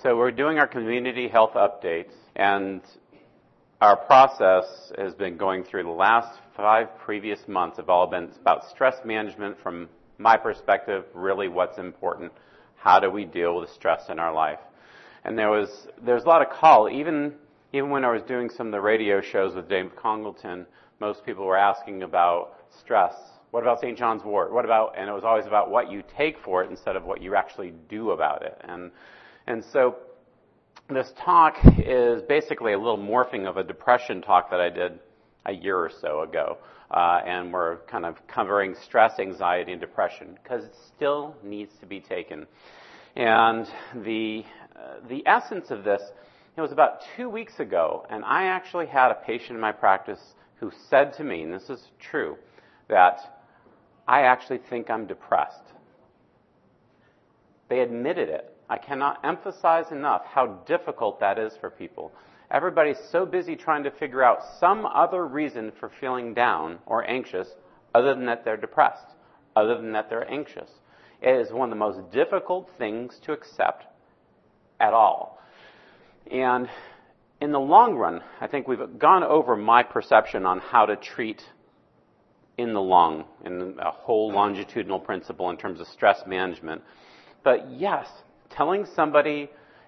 So we're doing our community health updates, and our process has been going through the last 5 previous months have all been about stress management from my perspective, really what's important. How do we deal with stress in our life? And there's a lot of call, even when I was doing some of the radio shows with Dave Congleton, most people were asking about stress. What about St. John's wort? And it was always about what you take for it instead of what you actually do about it. And so this talk is basically a little morphing of a depression talk that I did a year or so ago. And we're kind of covering stress, anxiety, and depression because it still needs to be taken. And the essence of this, it was about 2 weeks ago, and I actually had a patient in my practice who said to me, and this is true, that I actually think I'm depressed. They admitted it. I cannot emphasize enough how difficult that is for people. Everybody's so busy trying to figure out some other reason for feeling down or anxious other than that they're depressed, other than that they're anxious. It is one of the most difficult things to accept at all. And in the long run, I think we've gone over my perception on how to treat in the lung, in a whole longitudinal principle in terms of stress management. But yes, telling somebody,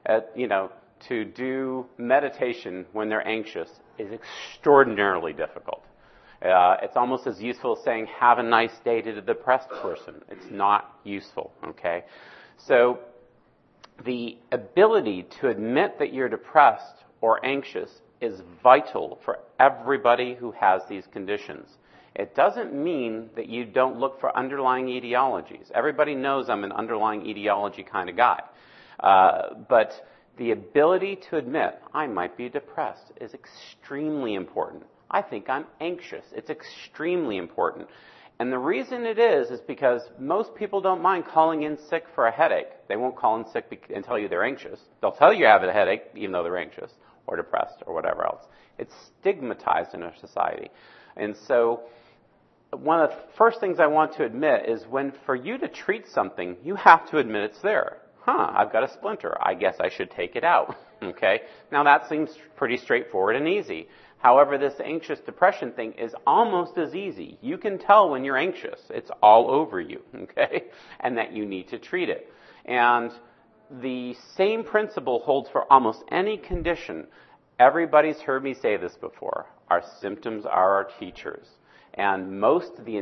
to do meditation when they're anxious is extraordinarily difficult. It's almost as useful as saying, have a nice day to the depressed person. It's not useful, okay? So the ability to admit that you're depressed or anxious is vital for everybody who has these conditions. It doesn't mean that you don't look for underlying etiologies. Everybody knows I'm an underlying etiology kind of guy. But the ability to admit I might be depressed is extremely important. I think I'm anxious. It's extremely important. And the reason it is because most people don't mind calling in sick for a headache. They won't call in sick and tell you they're anxious. They'll tell you have a headache even though they're anxious or depressed or whatever else. It's stigmatized in our society. And so one of the first things I want to admit is for you to treat something, you have to admit it's there. I've got a splinter. I guess I should take it out. Okay? Now that seems pretty straightforward and easy. However, this anxious depression thing is almost as easy. You can tell when you're anxious. It's all over you, okay? And that you need to treat it. And the same principle holds for almost any condition. Everybody's heard me say this before. Our symptoms are our teachers. And almost the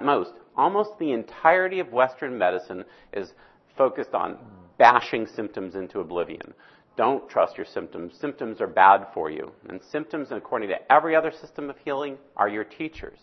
entirety of Western medicine is focused on bashing symptoms into oblivion. Don't trust your symptoms. Symptoms are bad for you. And symptoms, according to every other system of healing, are your teachers.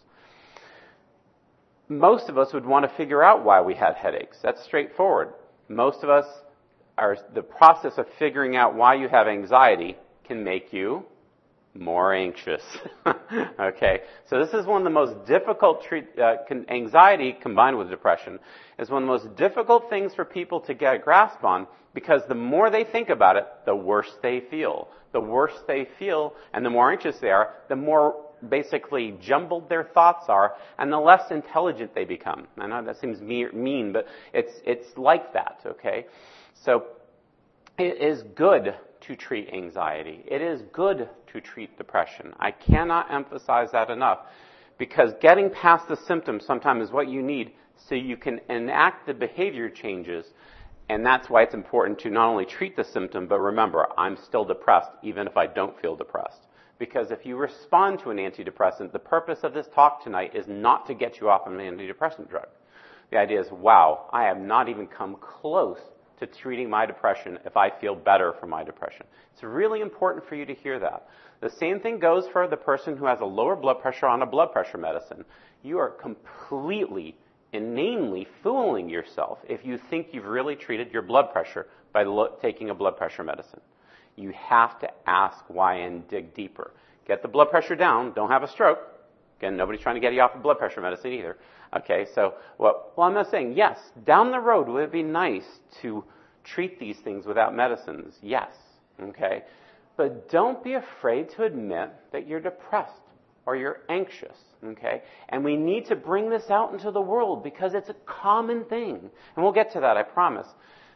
Most of us would want to figure out why we had headaches. That's straightforward. Most of us, the process of figuring out why you have anxiety can make you more anxious. Okay? So this is one of the most difficult anxiety combined with depression is one of the most difficult things for people to get a grasp on because the more they think about it, the worse they feel. The worse they feel and the more anxious they are, the more basically jumbled their thoughts are and the less intelligent they become. I know that seems mean, but it's like that, okay? So it is good to treat anxiety. It is good to treat depression. I cannot emphasize that enough because getting past the symptoms sometimes is what you need so you can enact the behavior changes. And that's why it's important to not only treat the symptom, but remember, I'm still depressed even if I don't feel depressed. Because if you respond to an antidepressant, the purpose of this talk tonight is not to get you off of an antidepressant drug. The idea is, wow, I have not even come close to treating my depression if I feel better from my depression. It's really important for you to hear that. The same thing goes for the person who has a lower blood pressure on a blood pressure medicine. You are completely, inanely fooling yourself if you think you've really treated your blood pressure by taking a blood pressure medicine. You have to ask why and dig deeper. Get the blood pressure down. Don't have a stroke. Again, nobody's trying to get you off of blood pressure medicine either. Okay, so, I'm not saying, yes, down the road, would it be nice to treat these things without medicines? Yes, okay? But don't be afraid to admit that you're depressed or you're anxious, okay? And we need to bring this out into the world because it's a common thing. And we'll get to that, I promise.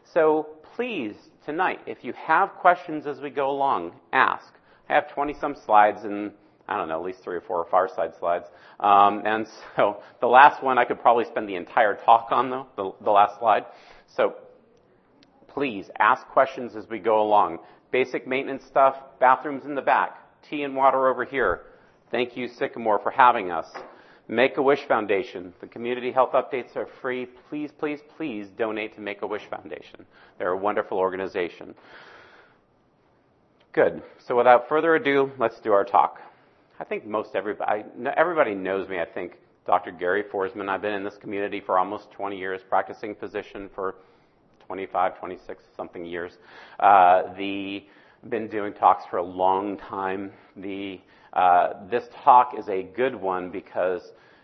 So please, tonight, if you have questions as we go along, ask. I have 20-some slides and, I don't know, at least 3 or 4 fireside slides. And so the last one I could probably spend the entire talk on, though, the last slide. So please ask questions as we go along. Basic maintenance stuff, bathrooms in the back, tea and water over here. Thank you, Sycamore, for having us. Make-A-Wish Foundation. The community health updates are free. Please, please, please donate to Make-A-Wish Foundation. They're a wonderful organization. Good. So without further ado, let's do our talk. I think everybody knows me, I think. Dr. Gary Forsman. I've been in this community for almost 20 years, practicing physician for 25, 26 something years. Been doing talks for a long time. This talk is a good one because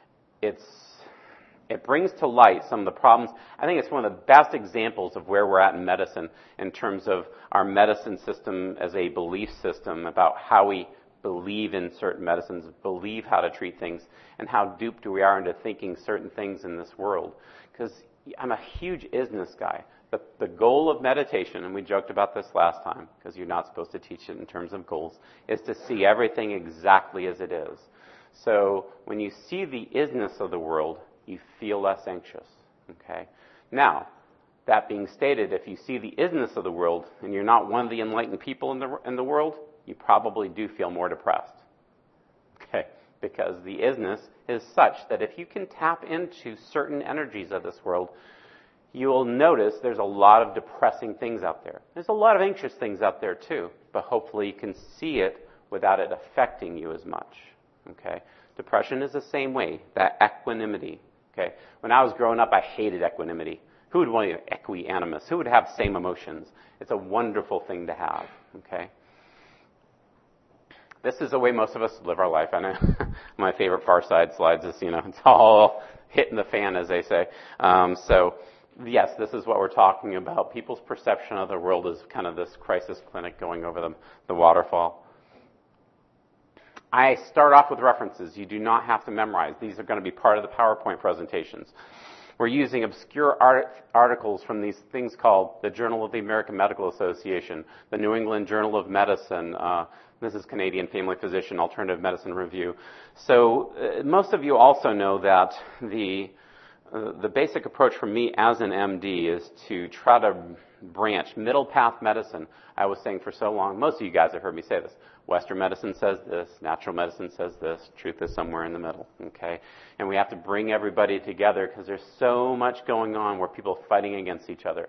it brings to light some of the problems. I think it's one of the best examples of where we're at in medicine in terms of our medicine system as a belief system about how we believe in certain medicines, believe how to treat things, and how duped we are into thinking certain things in this world. Because I'm a huge isness guy. The goal of meditation, and we joked about this last time, because you're not supposed to teach it in terms of goals, is to see everything exactly as it is. So when you see the isness of the world, you feel less anxious. Okay? Now, that being stated, if you see the isness of the world, and you're not one of the enlightened people in the world, you probably do feel more depressed. Okay? Because the isness is such that if you can tap into certain energies of this world, you will notice there's a lot of depressing things out there. There's a lot of anxious things out there too, but hopefully you can see it without it affecting you as much. Okay? Depression is the same way, that equanimity. Okay? When I was growing up, I hated equanimity. Who would want equanimous? Who would have same emotions? It's a wonderful thing to have. Okay? This is the way most of us live our life. I know my favorite Far Side slides is, it's all hitting the fan, as they say. Yes, this is what we're talking about. People's perception of the world is kind of this crisis clinic going over the waterfall. I start off with references. You do not have to memorize. These are going to be part of the PowerPoint presentations. We're using obscure articles from these things called the Journal of the American Medical Association, the New England Journal of Medicine. This is Canadian Family Physician Alternative Medicine Review. So most of you also know that the basic approach for me as an MD is to try to branch middle path medicine. I was saying for so long, most of you guys have heard me say this. Western medicine says this, natural medicine says this, truth is somewhere in the middle, okay? And we have to bring everybody together because there's so much going on where people are fighting against each other.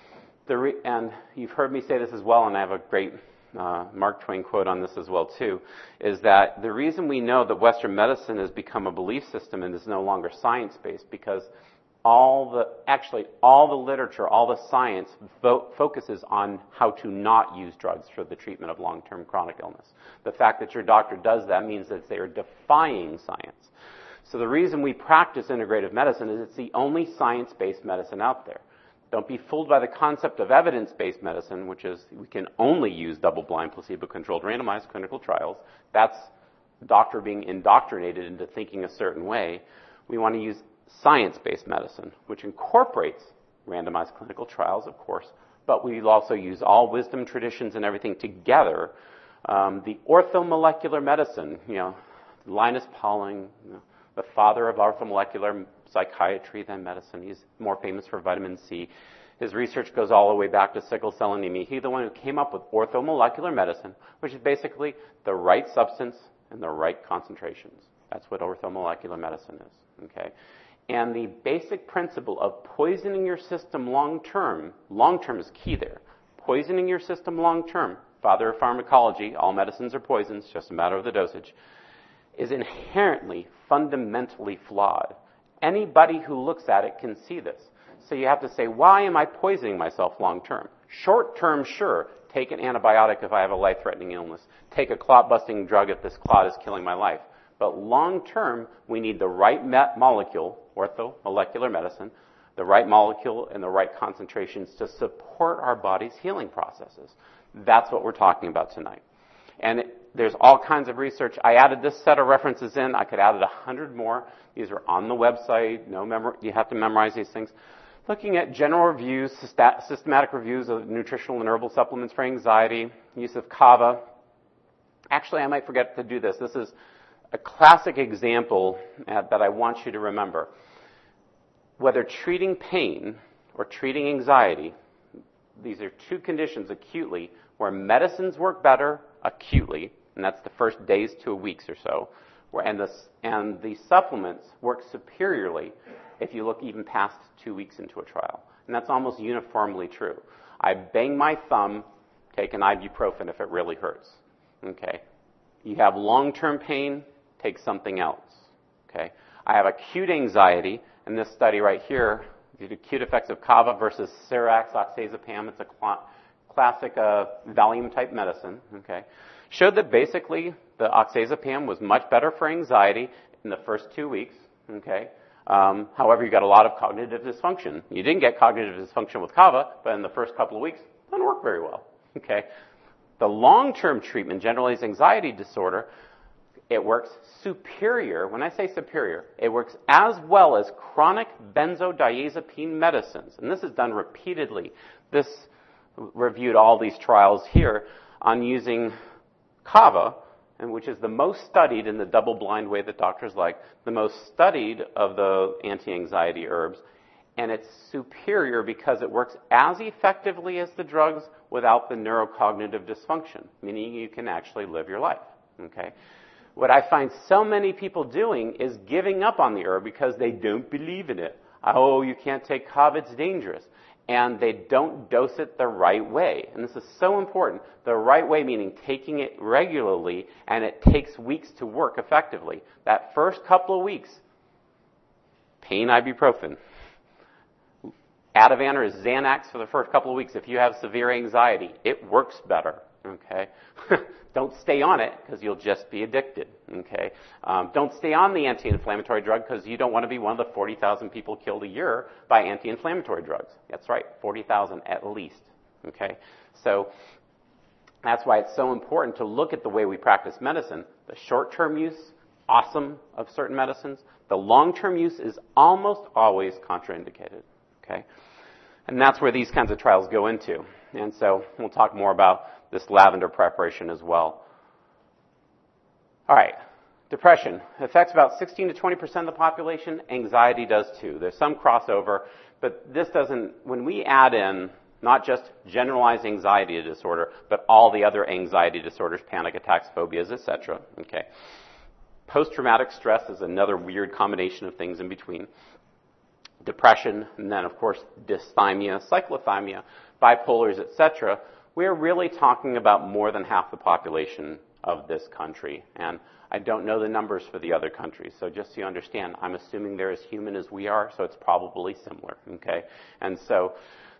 And you've heard me say this as well, and I have a great Mark Twain quote on this as well too, is that the reason we know that Western medicine has become a belief system and is no longer science-based because all the literature, all the science focuses on how to not use drugs for the treatment of long-term chronic illness. The fact that your doctor does that means that they are defying science. So the reason we practice integrative medicine is it's the only science-based medicine out there. Don't be fooled by the concept of evidence-based medicine, which is we can only use double-blind, placebo-controlled, randomized clinical trials. That's doctor being indoctrinated into thinking a certain way. We want to use science-based medicine, which incorporates randomized clinical trials, of course, but we also use all wisdom traditions and everything together. The orthomolecular medicine, Linus Pauling, the father of orthomolecular psychiatry than medicine. He's more famous for vitamin C. His research goes all the way back to sickle cell anemia. He's the one who came up with orthomolecular medicine, which is basically the right substance and the right concentrations. That's what orthomolecular medicine is, okay? And the basic principle of poisoning your system long-term is key there. Poisoning your system long-term, father of pharmacology, all medicines are poisons, just a matter of the dosage, is inherently, fundamentally flawed. Anybody who looks at it can see this. So you have to say, why am I poisoning myself long-term? Short-term, sure. Take an antibiotic if I have a life-threatening illness. Take a clot-busting drug if this clot is killing my life. But long-term, we need the right molecule, orthomolecular medicine, the right molecule and the right concentrations to support our body's healing processes. That's what we're talking about tonight. And there's all kinds of research. I added this set of references in. I could add 100 more. These are on the website. You have to memorize these things. Looking at general reviews, systematic reviews of nutritional and herbal supplements for anxiety, use of kava. Actually, I might forget to do this. This is a classic example that I want you to remember. Whether treating pain or treating anxiety, these are two conditions acutely where medicines work better acutely, and that's the first days to weeks or so, and the supplements work superiorly if you look even past 2 weeks into a trial. And that's almost uniformly true. I bang my thumb, take an ibuprofen if it really hurts. Okay. You have long-term pain, take something else. Okay. I have acute anxiety, and this study right here, the acute effects of kava versus Cerax oxazepam, it's a classic Valium-type medicine, okay, showed that basically the oxazepam was much better for anxiety in the first 2 weeks, okay. However, you got a lot of cognitive dysfunction. You didn't get cognitive dysfunction with kava, but in the first couple of weeks, it didn't work very well. Okay. The long-term treatment, generalized anxiety disorder, it works superior. When I say superior, it works as well as chronic benzodiazepine medicines. And this is done repeatedly. This reviewed all these trials here on using kava, and which is the most studied in the double-blind way that doctors like, the most studied of the anti-anxiety herbs, and it's superior because it works as effectively as the drugs without the neurocognitive dysfunction, meaning you can actually live your life, okay? What I find so many people doing is giving up on the herb because they don't believe in it. Oh, you can't take kava, it's dangerous. And they don't dose it the right way. And this is so important. The right way meaning taking it regularly, and it takes weeks to work effectively. That first couple of weeks, pain ibuprofen. Ativan or Xanax for the first couple of weeks. If you have severe anxiety, it works better. Okay? Don't stay on it because you'll just be addicted. Okay? Don't stay on the anti-inflammatory drug because you don't want to be one of the 40,000 people killed a year by anti-inflammatory drugs. That's right, 40,000 at least. Okay? So that's why it's so important to look at the way we practice medicine. The short-term use, awesome, of certain medicines. The long-term use is almost always contraindicated. Okay? And that's where these kinds of trials go into. And so we'll talk more about this lavender preparation as well. All right, depression affects about 16 to 20% of the population. Anxiety does too. There's some crossover, but this doesn't, when we add in not just generalized anxiety disorder, but all the other anxiety disorders, panic attacks, phobias, etc. Okay. Post-traumatic stress is another weird combination of things in between. Depression, and then, of course, dysthymia, cyclothymia, bipolars, etc. We're really talking about more than half the population of this country. And I don't know the numbers for the other countries. So just so you understand, I'm assuming they're as human as we are, so it's probably similar. Okay? And so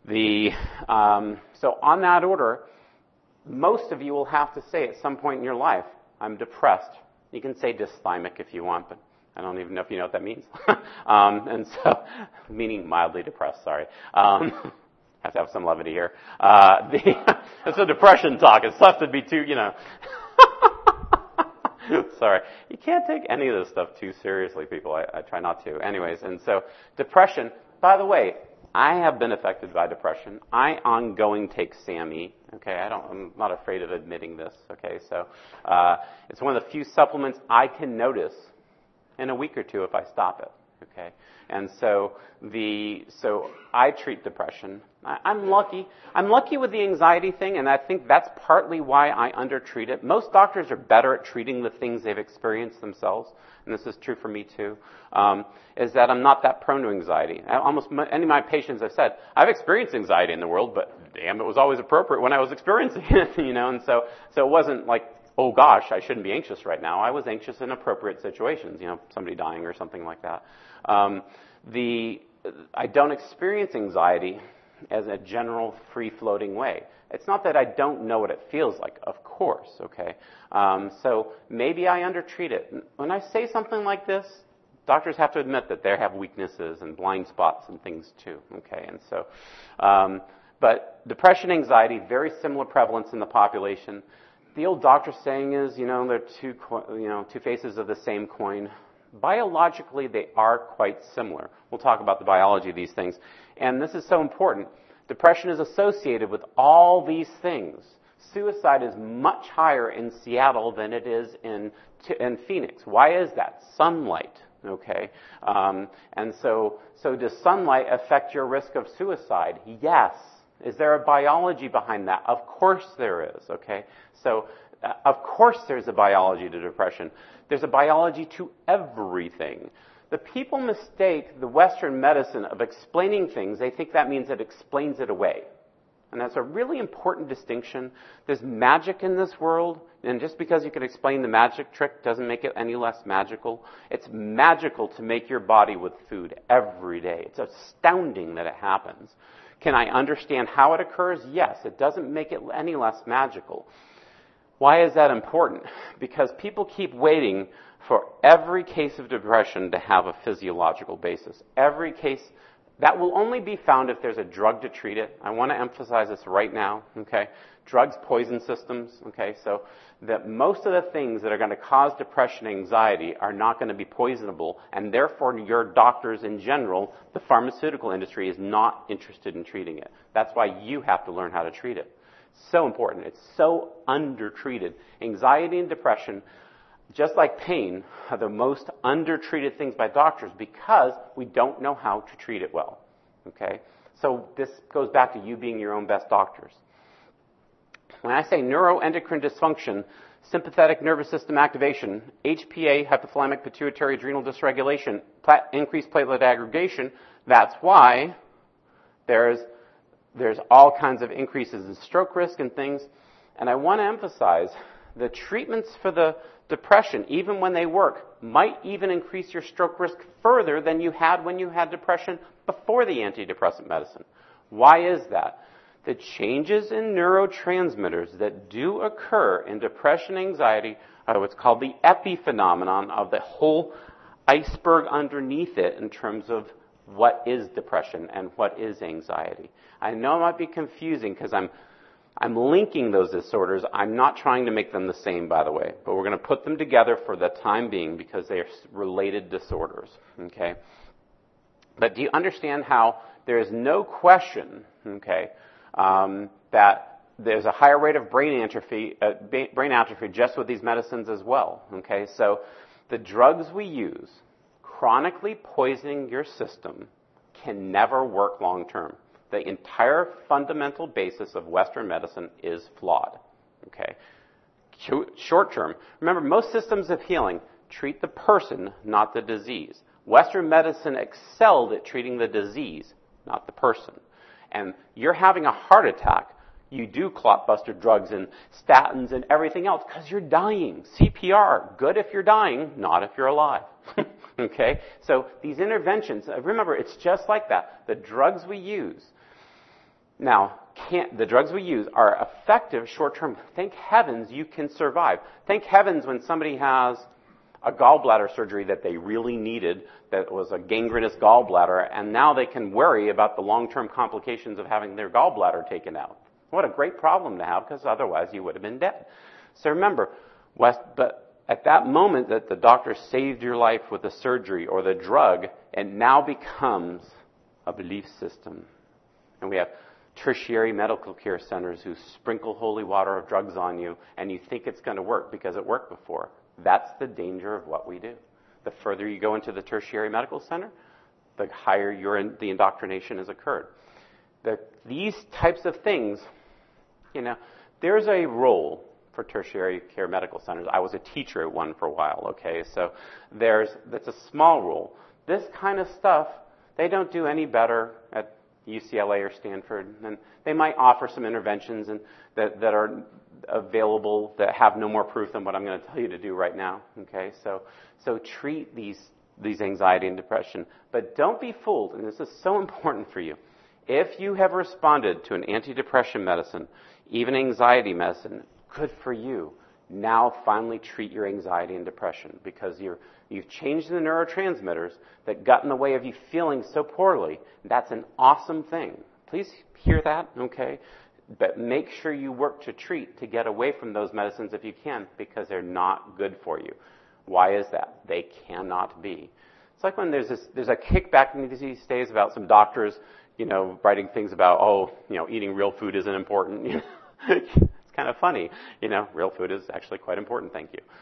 so on that order, most of you will have to say at some point in your life, I'm depressed. You can say dysthymic if you want, but I don't even know if you know what that means. And so, meaning mildly depressed, sorry. Have to have some levity here. It's a depression talk. It's left to be too, sorry. You can't take any of this stuff too seriously, people. I try not to. Anyways, and so depression, by the way, I have been affected by depression. I ongoing take SAMe. Okay, I'm not afraid of admitting this. Okay, so it's one of the few supplements I can notice in a week or two if I stop it. Okay, and so I treat depression. I'm lucky. I'm lucky with the anxiety thing, and I think that's partly why I undertreat it. Most doctors are better at treating the things they've experienced themselves, and this is true for me too. Is that I'm not that prone to anxiety. Almost any of my patients have said, I've experienced anxiety in the world, but damn, it was always appropriate when I was experiencing it, and so it wasn't like, oh gosh, I shouldn't be anxious right now. I was anxious in appropriate situations, somebody dying or something like that. I don't experience anxiety as a general free-floating way. It's not that I don't know what it feels like, of course, okay? So maybe I undertreat it. When I say something like this, doctors have to admit that they have weaknesses and blind spots and things too, okay? And so, but depression, anxiety, very similar prevalence in the population. The old doctor saying is, they're two faces of the same coin. Biologically, they are quite similar. We'll talk about the biology of these things. And this is so important. Depression is associated with all these things. Suicide is much higher in Seattle than it is in Phoenix. Why is that? Sunlight. Okay? And so does sunlight affect your risk of suicide? Yes. Is there a biology behind that? Of course there is. Okay? So, of course there's a biology to depression. There's a biology to everything. The people mistake the Western medicine of explaining things. They think that means it explains it away. And that's a really important distinction. There's magic in this world, and just because you can explain the magic trick doesn't make it any less magical. It's magical to make your body with food every day. It's astounding that it happens. Can I understand how it occurs? Yes. It doesn't make it any less magical. Why is that important? Because people keep waiting for every case of depression to have a physiological basis. Every case, that will only be found if there's a drug to treat it. I want to emphasize this right now, okay? Drugs poison systems, okay? So that most of the things that are going to cause depression and anxiety are not going to be poisonable, and therefore your doctors in general, the pharmaceutical industry, is not interested in treating it. That's why you have to learn how to treat it. So important. It's so undertreated. Anxiety and depression, just like pain, are the most undertreated things by doctors because we don't know how to treat it well. Okay? So this goes back to you being your own best doctors. When I say neuroendocrine dysfunction, sympathetic nervous system activation, HPA, hypothalamic pituitary adrenal dysregulation, increased platelet aggregation, that's why there's all kinds of increases in stroke risk and things. And I want to emphasize the treatments for the depression, even when they work, might even increase your stroke risk further than you had when you had depression before the antidepressant medicine. Why is that? The changes in neurotransmitters that do occur in depression and anxiety are what's called the epiphenomenon of the whole iceberg underneath it in terms of what is depression and what is anxiety. I know it might be confusing because I'm linking those disorders. I'm not trying to make them the same, by the way, but we're going to put them together for the time being because they are related disorders. Okay? But do you understand how there is no question, okay, that there's a higher rate of brain atrophy just with these medicines as well? Okay, so the drugs we use, chronically poisoning your system, can never work long term. The entire fundamental basis of Western medicine is flawed. Okay? Short term. Remember, most systems of healing treat the person, not the disease. Western medicine excelled at treating the disease, not the person. And you're having a heart attack, you do clotbuster drugs and statins and everything else because you're dying. CPR, good if you're dying, not if you're alive. Okay? So these interventions, remember, it's just like that. The drugs we use are effective short-term. Thank heavens you can survive. Thank heavens when somebody has a gallbladder surgery that they really needed, that was a gangrenous gallbladder, and now they can worry about the long-term complications of having their gallbladder taken out. What a great problem to have, because otherwise you would have been dead. So remember, but at that moment that the doctor saved your life with the surgery or the drug, it now becomes a belief system. And we have tertiary medical care centers who sprinkle holy water of drugs on you, and you think it's going to work because it worked before. That's the danger of what we do. The further you go into the tertiary medical center, the higher the indoctrination has occurred. These types of things, there's a role for tertiary care medical centers. I was a teacher at one for a while, okay? So that's a small role. This kind of stuff, they don't do any better at UCLA or Stanford. And they might offer some interventions that are available that have no more proof than what I'm going to tell you to do right now. Okay, so treat these anxiety and depression, but don't be fooled. And this is so important for you. If you have responded to an antidepressant medicine, even anxiety medicine, good for you. Now finally treat your anxiety and depression because you've changed the neurotransmitters that got in the way of you feeling so poorly. That's an awesome thing. Please hear that, okay? But make sure you work to treat to get away from those medicines if you can because they're not good for you. Why is that? They cannot be. It's like when there's a kickback in these days about some doctors, writing things about, eating real food isn't important. It's kind of funny. Real food is actually quite important, thank you.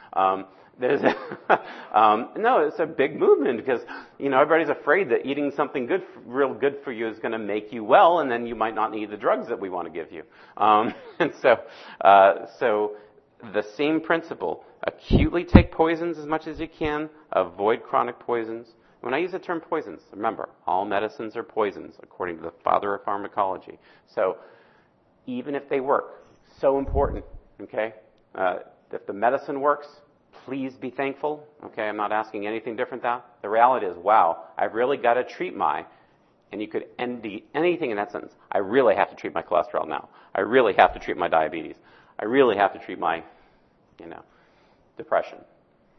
No, it's a big movement because, everybody's afraid that eating something real good for you is going to make you well, and then you might not need the drugs that we want to give you. And so the same principle, acutely take poisons as much as you can, avoid chronic poisons. When I use the term poisons, remember, all medicines are poisons, according to the father of pharmacology. So even if they work, so important, okay? If the medicine works, please be thankful, okay? I'm not asking anything different than that. The reality is, wow, I've really got to treat and you could end anything in that sentence. I really have to treat my cholesterol now. I really have to treat my diabetes. I really have to treat my, depression.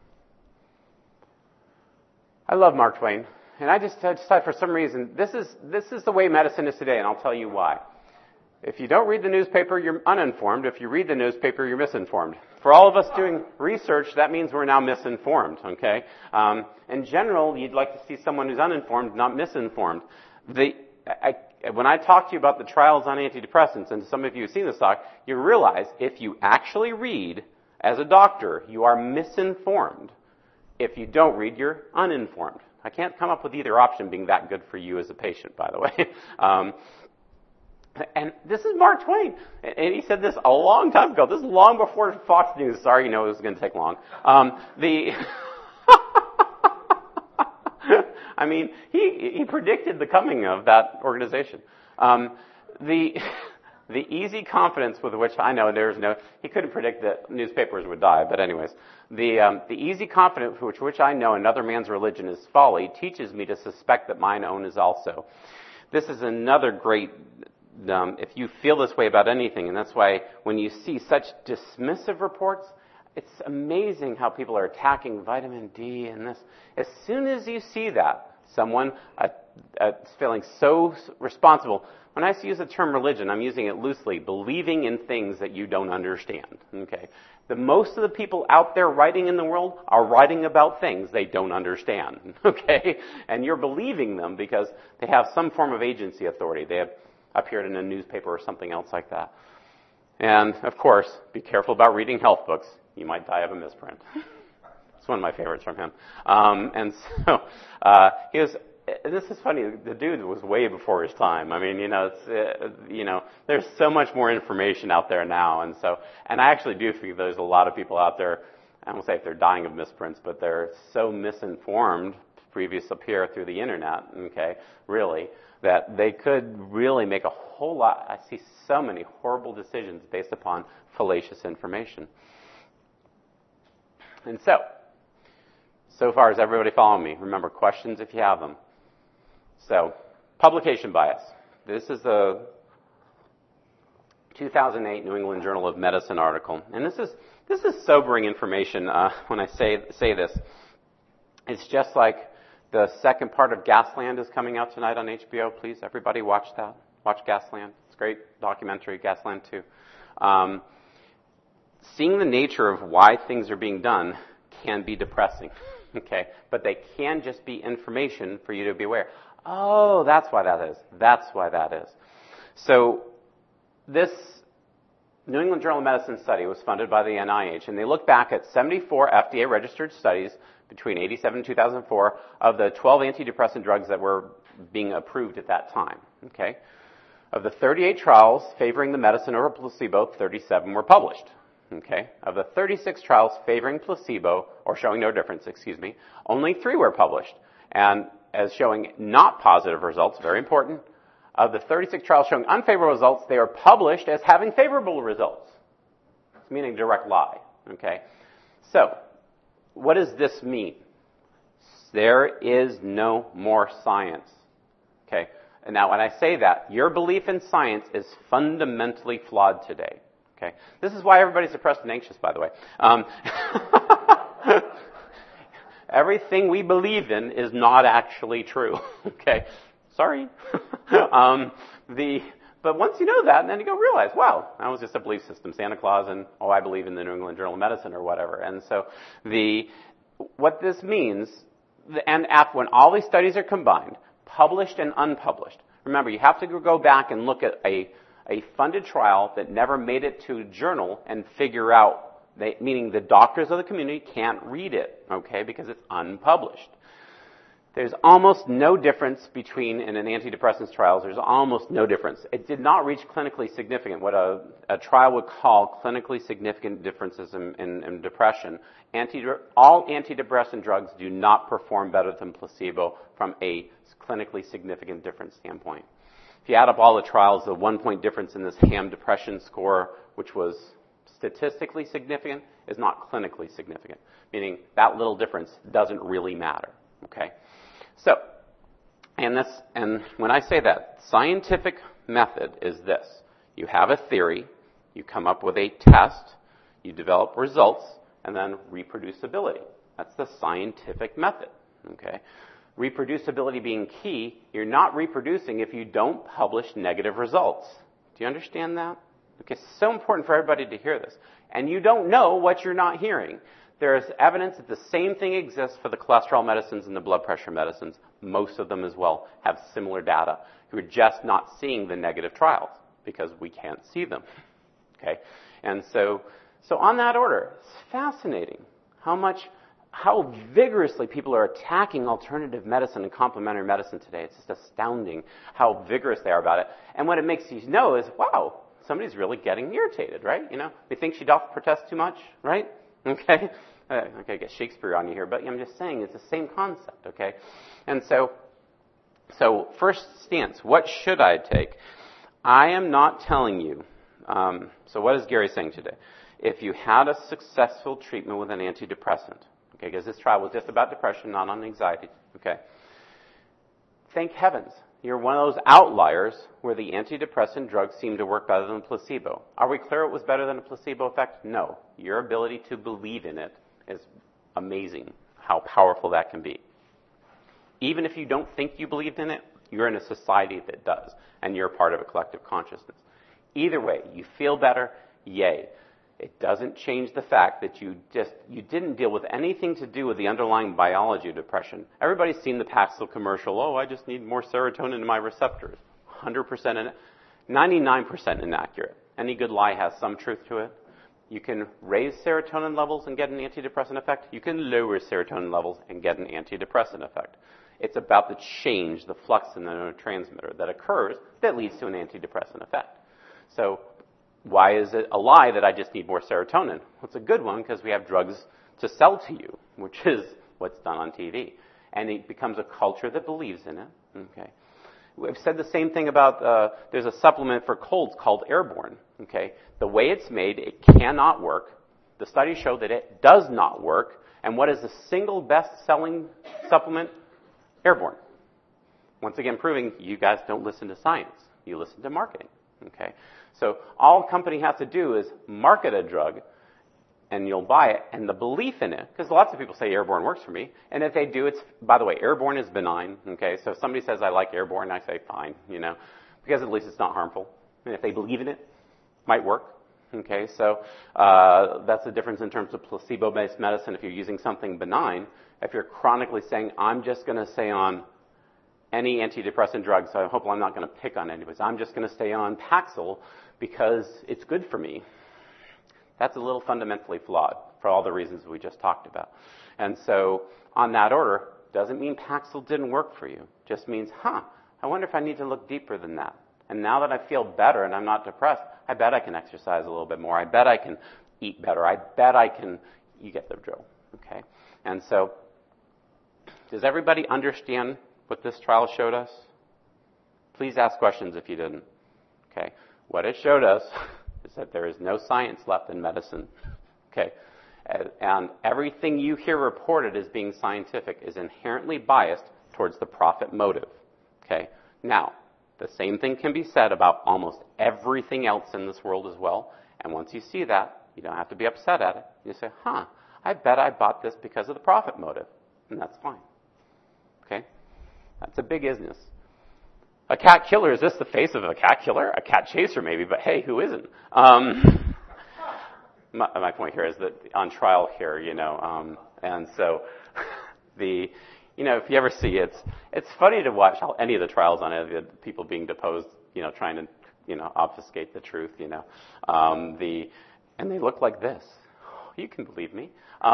I love Mark Twain, and I decided for some reason, this is the way medicine is today, and I'll tell you why. If you don't read the newspaper, you're uninformed. If you read the newspaper, you're misinformed. For all of us doing research, that means we're now misinformed, okay? In general, you'd like to see someone who's uninformed, not misinformed. When I talk to you about the trials on antidepressants, and some of you have seen this talk, you realize if you actually read, as a doctor, you are misinformed. If you don't read, you're uninformed. I can't come up with either option being that good for you as a patient, by the way. And this is Mark Twain. And he said this a long time ago. This is long before Fox News. Sorry, it was going to take long. I mean, he predicted the coming of that organization. The easy confidence with which I know he couldn't predict that newspapers would die, but anyways, the easy confidence with which I know another man's religion is folly teaches me to suspect that mine own is also. This is another great, if you feel this way about anything, and that's why when you see such dismissive reports, it's amazing how people are attacking vitamin D and this. As soon as you see that, someone feeling so responsible. When I use the term religion, I'm using it loosely, believing in things that you don't understand. Okay, most of the people out there writing in the world are writing about things they don't understand. Okay, and you're believing them because they have some form of agency authority. They have appeared in a newspaper or something else like that. And of course, be careful about reading health books. You might die of a misprint. It's one of my favorites from him. And so he was. This is funny. The dude was way before his time. I mean, there's so much more information out there now, and I actually do think there's a lot of people out there. I won't say if they're dying of misprints, but they're so misinformed, previous up here through the internet. Okay, really, that they could really make a whole lot. I see so many horrible decisions based upon fallacious information. And so far, is everybody following me? Remember, questions if you have them. So, publication bias. This is a 2008 New England Journal of Medicine article, and this is sobering information. When I say this, it's just like the second part of Gasland is coming out tonight on HBO. Please, everybody, watch that. Watch Gasland. It's a great documentary, Gasland 2. Seeing the nature of why things are being done can be depressing. Okay, but they can just be information for you to be aware. Oh, that's why that is. That's why that is. So this New England Journal of Medicine study was funded by the NIH, and they looked back at 74 FDA-registered studies between 1987 and 2004 of the 12 antidepressant drugs that were being approved at that time. Okay, of the 38 trials favoring the medicine over placebo, 37 were published. Okay, of the 36 trials favoring placebo, or showing no difference, only 3 were published. And as showing not positive results, very important, of the 36 trials showing unfavorable results, they are published as having favorable results. It's meaning direct lie. Okay, so what does this mean? There is no more science. Okay, and now when I say that, your belief in science is fundamentally flawed today. Okay, this is why everybody's depressed and anxious, by the way. Everything we believe in is not actually true. Okay, sorry. But once you know that, and then you go realize, wow, that was just a belief system, Santa Claus, and I believe in the New England Journal of Medicine or whatever. And so what this means, and when all these studies are combined, published and unpublished, remember, you have to go back and look at a funded trial that never made it to a journal and figure out, meaning the doctors of the community can't read it, okay, because it's unpublished. There's almost no difference between, in an antidepressants trials, there's almost no difference. It did not reach clinically significant, what a trial would call clinically significant differences in depression. All antidepressant drugs do not perform better than placebo from a clinically significant difference standpoint. If you add up all the trials, the 1-point difference in this HAM depression score, which was statistically significant, is not clinically significant, meaning that little difference doesn't really matter, okay? So, and when I say that, scientific method is this. You have a theory, you come up with a test, you develop results, and then reproducibility. That's the scientific method, okay? Reproducibility being key, you're not reproducing if you don't publish negative results. Do you understand that? Okay, it's so important for everybody to hear this. And you don't know what you're not hearing. There is evidence that the same thing exists for the cholesterol medicines and the blood pressure medicines. Most of them as well have similar data. We're just not seeing the negative trials because we can't see them. Okay? And so on that order, it's fascinating how vigorously people are attacking alternative medicine and complementary medicine today. It's just astounding how vigorous they are about it. And what it makes you know is, wow, somebody's really getting irritated, right? You know, they think she doth protest too much, right? Okay? Okay, I get Shakespeare on you here, but I'm just saying it's the same concept, okay? And so first stance, what should I take? I am not telling you. So what is Gary saying today? If you had a successful treatment with an antidepressant, okay, because this trial was just about depression, not on anxiety, okay? Thank heavens, you're one of those outliers where the antidepressant drugs seem to work better than placebo. Are we clear it was better than a placebo effect? No. Your ability to believe in it is amazing, how powerful that can be. Even if you don't think you believed in it, you're in a society that does, and you're part of a collective consciousness. Either way, you feel better, yay. It doesn't change the fact that you didn't deal with anything to do with the underlying biology of depression. Everybody's seen the Paxil commercial, oh, I just need more serotonin in my receptors. 100% 99% inaccurate. Any good lie has some truth to it. You can raise serotonin levels and get an antidepressant effect. You can lower serotonin levels and get an antidepressant effect. It's about the change, the flux in the neurotransmitter that occurs that leads to an antidepressant effect. So why is it a lie that I just need more serotonin? Well, it's a good one because we have drugs to sell to you, which is what's done on TV. And it becomes a culture that believes in it. Okay. We've said the same thing about, there's a supplement for colds called Airborne. Okay. The way it's made, it cannot work. The studies show that it does not work. And what is the single best-selling supplement? Airborne. Once again, proving you guys don't listen to science. You listen to marketing. Okay. So all a company has to do is market a drug, and you'll buy it, and the belief in it, because lots of people say Airborne works for me, and if they do, it's, by the way, Airborne is benign, okay? So if somebody says, I like Airborne, I say, fine, because at least it's not harmful. And if they believe in it, it might work, okay? So that's the difference in terms of placebo-based medicine. If you're using something benign, if you're chronically saying, I'm just going to stay on any antidepressant drug, so I hope I'm not going to pick on anybody. I'm just going to stay on Paxil because it's good for me. That's a little fundamentally flawed for all the reasons we just talked about. And so on that order, doesn't mean Paxil didn't work for you. Just means, I wonder if I need to look deeper than that. And now that I feel better and I'm not depressed, I bet I can exercise a little bit more. I bet I can eat better. I bet I can, you get the drill, okay? And so, does everybody understand what this trial showed us? Please ask questions if you didn't. Okay. What it showed us is that there is no science left in medicine. Okay. And everything you hear reported as being scientific is inherently biased towards the profit motive. Okay. Now, the same thing can be said about almost everything else in this world as well. And once you see that, you don't have to be upset at it. You say, I bet I bought this because of the profit motive. And that's fine. Okay. That's a big business. A cat killer, is this the face of a cat killer? A cat chaser maybe, but hey, who isn't? my point here is that on trial here, and so if you ever see it's funny to watch how any of the trials on any of the people being deposed, trying to, obfuscate the truth, and they look like this. You can believe me.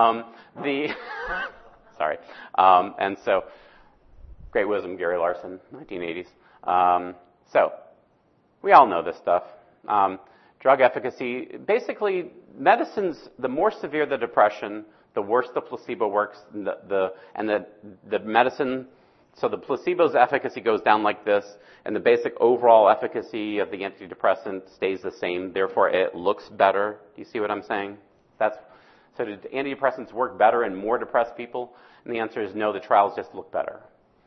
Sorry. And so, great wisdom, Gary Larson, 1980s. So, we all know this stuff. Drug efficacy, basically, medicines, the more severe the depression, the worse the placebo works, and the medicine, so the placebo's efficacy goes down like this, and the basic overall efficacy of the antidepressant stays the same, therefore it looks better. Do you see what I'm saying? So do antidepressants work better in more depressed people? And the answer is no, the trials just look better.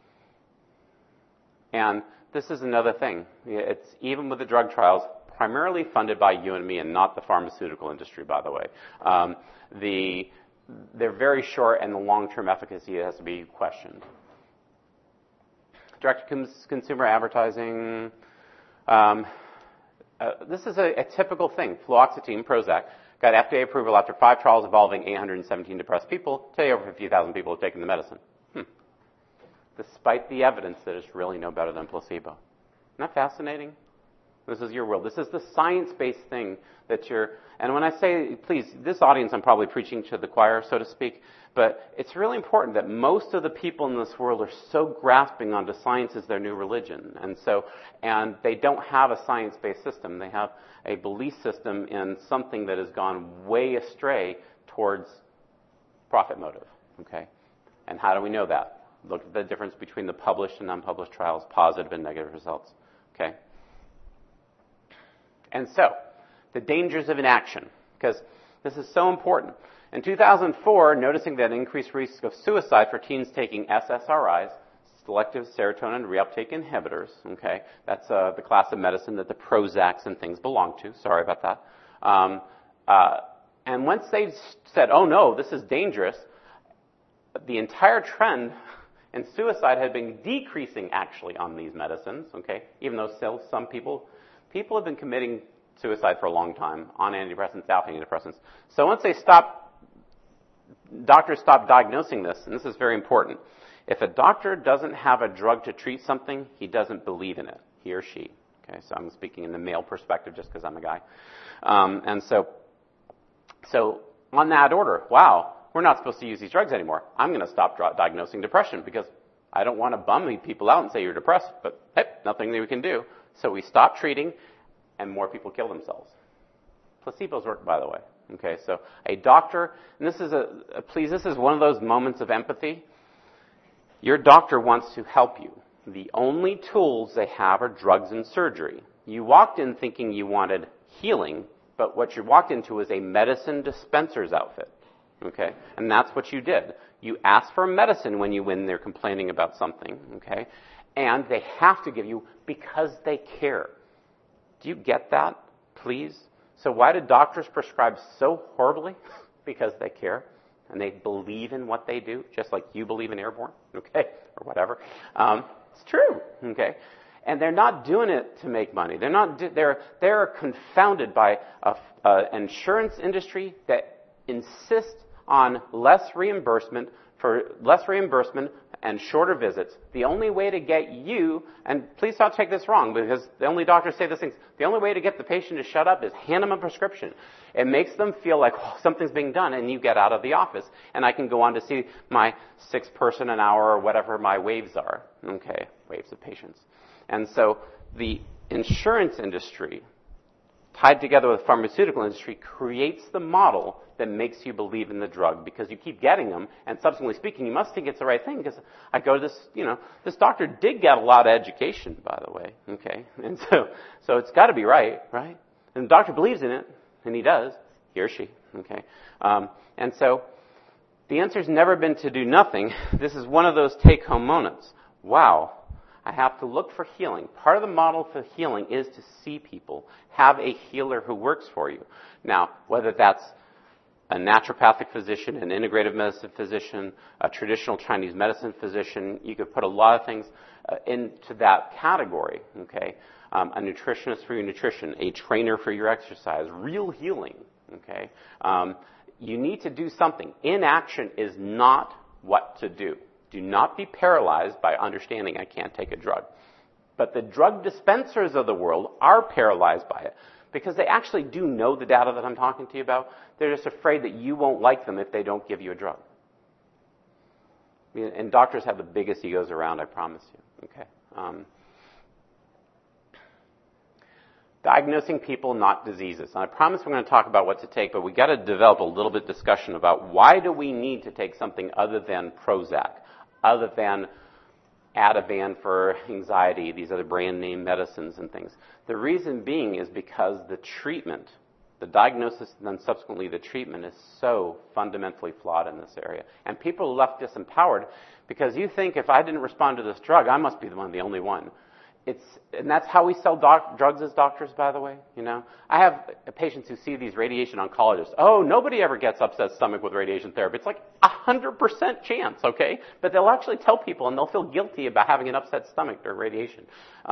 And this is another thing. It's even with the drug trials, primarily funded by you and me and not the pharmaceutical industry, by the way. They're very short, and the long-term efficacy has to be questioned. Direct-to-consumer advertising. This is a typical thing. Fluoxetine, Prozac, got FDA approval after 5 trials involving 817 depressed people. Today, over 50,000 people have taken the medicine. Despite the evidence that it's really no better than placebo. Isn't that fascinating? This is your world. This is the science-based thing that and when I say, please, this audience, I'm probably preaching to the choir, so to speak, but it's really important that most of the people in this world are so grasping onto science as their new religion. And they don't have a science-based system. They have a belief system in something that has gone way astray towards profit motive. Okay? And how do we know that? Look at the difference between the published and unpublished trials, positive and negative results. Okay? And so, the dangers of inaction, because this is so important. In 2004, noticing that increased risk of suicide for teens taking SSRIs, selective serotonin reuptake inhibitors, okay, that's the class of medicine that the Prozacs and things belong to. Sorry about that. And once they said, oh no, this is dangerous, the entire trend in suicide had been decreasing actually on these medicines, okay, even though still some people have been committing suicide for a long time on antidepressants, alpha antidepressants. So once doctors stopped diagnosing this, and this is very important. If a doctor doesn't have a drug to treat something, he doesn't believe in it, he or she. Okay, so I'm speaking in the male perspective just because I'm a guy. And so on that order, wow, we're not supposed to use these drugs anymore. I'm going to stop diagnosing depression because I don't want to bum people out and say you're depressed, but hey, nothing that we can do. So we stop treating, and more people kill themselves. Placebos work, by the way. Okay, so a doctor, and this is one of those moments of empathy. Your doctor wants to help you. The only tools they have are drugs and surgery. You walked in thinking you wanted healing, but what you walked into was a medicine dispenser's outfit. Okay, and that's what you did. You asked for medicine when you went in there complaining about something. Okay, and they have to give you because they care. Do you get that, please? So why do doctors prescribe so horribly? Because they care, and they believe in what they do, just like you believe in airborne, okay, or whatever. It's true, okay? And they're not doing it to make money. They're confounded by an insurance industry that insists on less reimbursement and shorter visits. The only way to get you, and please don't take this wrong, because the only doctors say this thing, the only way to get the patient to shut up is hand them a prescription. It makes them feel like something's being done, and you get out of the office, and I can go on to see my 6 person an hour or whatever my waves are. Okay, waves of patients. And so the insurance industry, tied together with the pharmaceutical industry, creates the model that makes you believe in the drug because you keep getting them, and subsequently speaking, you must think it's the right thing because I go to this doctor did get a lot of education, by the way, okay? And so it's got to be right? And the doctor believes in it, and he does, he or she, okay? And so the answer's never been to do nothing. This is one of those take-home moments. Wow. I have to look for healing. Part of the model for healing is to see people, have a healer who works for you. Now, whether that's a naturopathic physician, an integrative medicine physician, a traditional Chinese medicine physician, you could put a lot of things into that category, okay? A nutritionist for your nutrition, a trainer for your exercise, real healing, Okay? You need to do something. Inaction is not what to do. Do not be paralyzed by understanding I can't take a drug. But the drug dispensers of the world are paralyzed by it because they actually do know the data that I'm talking to you about. They're just afraid that you won't like them if they don't give you a drug. And doctors have the biggest egos around, I promise you. Okay. Diagnosing people, not diseases. And I promise we're going to talk about what to take, but we've got to develop a little bit of discussion about why do we need to take something other than Prozac, other than Ativan for anxiety, these other brand name medicines and things. The reason being is because the treatment, the diagnosis and then subsequently the treatment is so fundamentally flawed in this area. And people are left disempowered because you think if I didn't respond to this drug, I must be the only one. And that's how we sell drugs as doctors, by the way. You know, I have patients who see these radiation oncologists. Oh, nobody ever gets upset stomach with radiation therapy. It's like 100% chance, okay? But they'll actually tell people, and they'll feel guilty about having an upset stomach during radiation.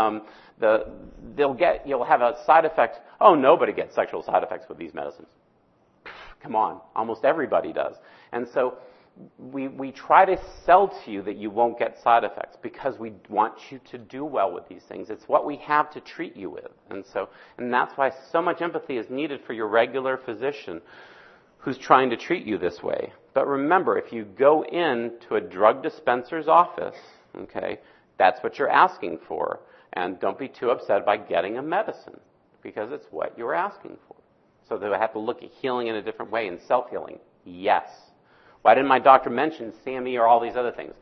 You'll have a side effect. Oh, nobody gets sexual side effects with these medicines. Come on, almost everybody does. And so we try to sell to you that you won't get side effects because we want you to do well with these things. It's what we have to treat you with. And that's why so much empathy is needed for your regular physician who's trying to treat you this way. But remember, if you go into a drug dispenser's office, okay, that's what you're asking for. And don't be too upset by getting a medicine because it's what you're asking for. So they have to look at healing in a different way and self-healing. Yes. Why didn't my doctor mention SAMe or all these other things?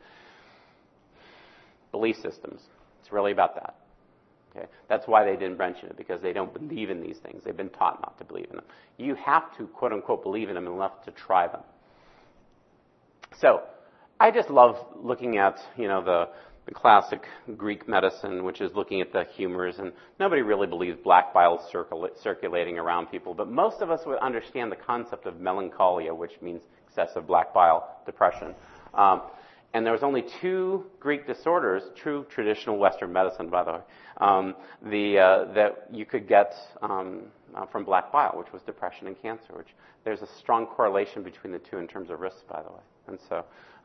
Belief systems. It's really about that. Okay? That's why they didn't mention it, because they don't believe in these things. They've been taught not to believe in them. You have to, quote unquote, believe in them enough to try them. So, I just love looking at, the classic Greek medicine, which is looking at the humors, and nobody really believes black bile circulating around people, but most of us would understand the concept of melancholia, which means excessive black bile, depression. And there was only 2 Greek disorders, true traditional Western medicine, by the way, that you could get from black bile, which was depression and cancer, which there's a strong correlation between the two in terms of risks, by the way. And so,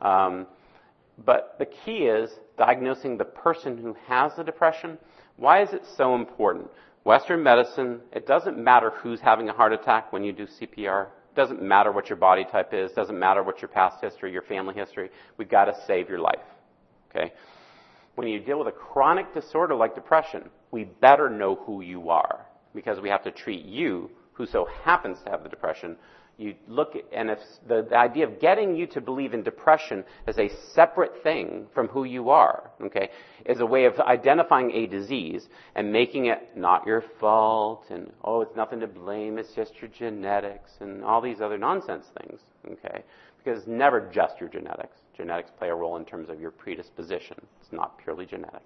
but the key is diagnosing the person who has the depression. Why is it so important? Western medicine, it doesn't matter who's having a heart attack when you do CPR. It doesn't matter what your body type is. It doesn't matter what your past history, your family history. We've got to save your life. Okay? When you deal with a chronic disorder like depression, we better know who you are because we have to treat you, who so happens to have the depression. You look at, and if the idea of getting you to believe in depression as a separate thing from who you are, okay, is a way of identifying a disease and making it not your fault and, oh, it's nothing to blame, it's just your genetics and all these other nonsense things, okay, because it's never just your genetics. Genetics play a role in terms of your predisposition. It's not purely genetic.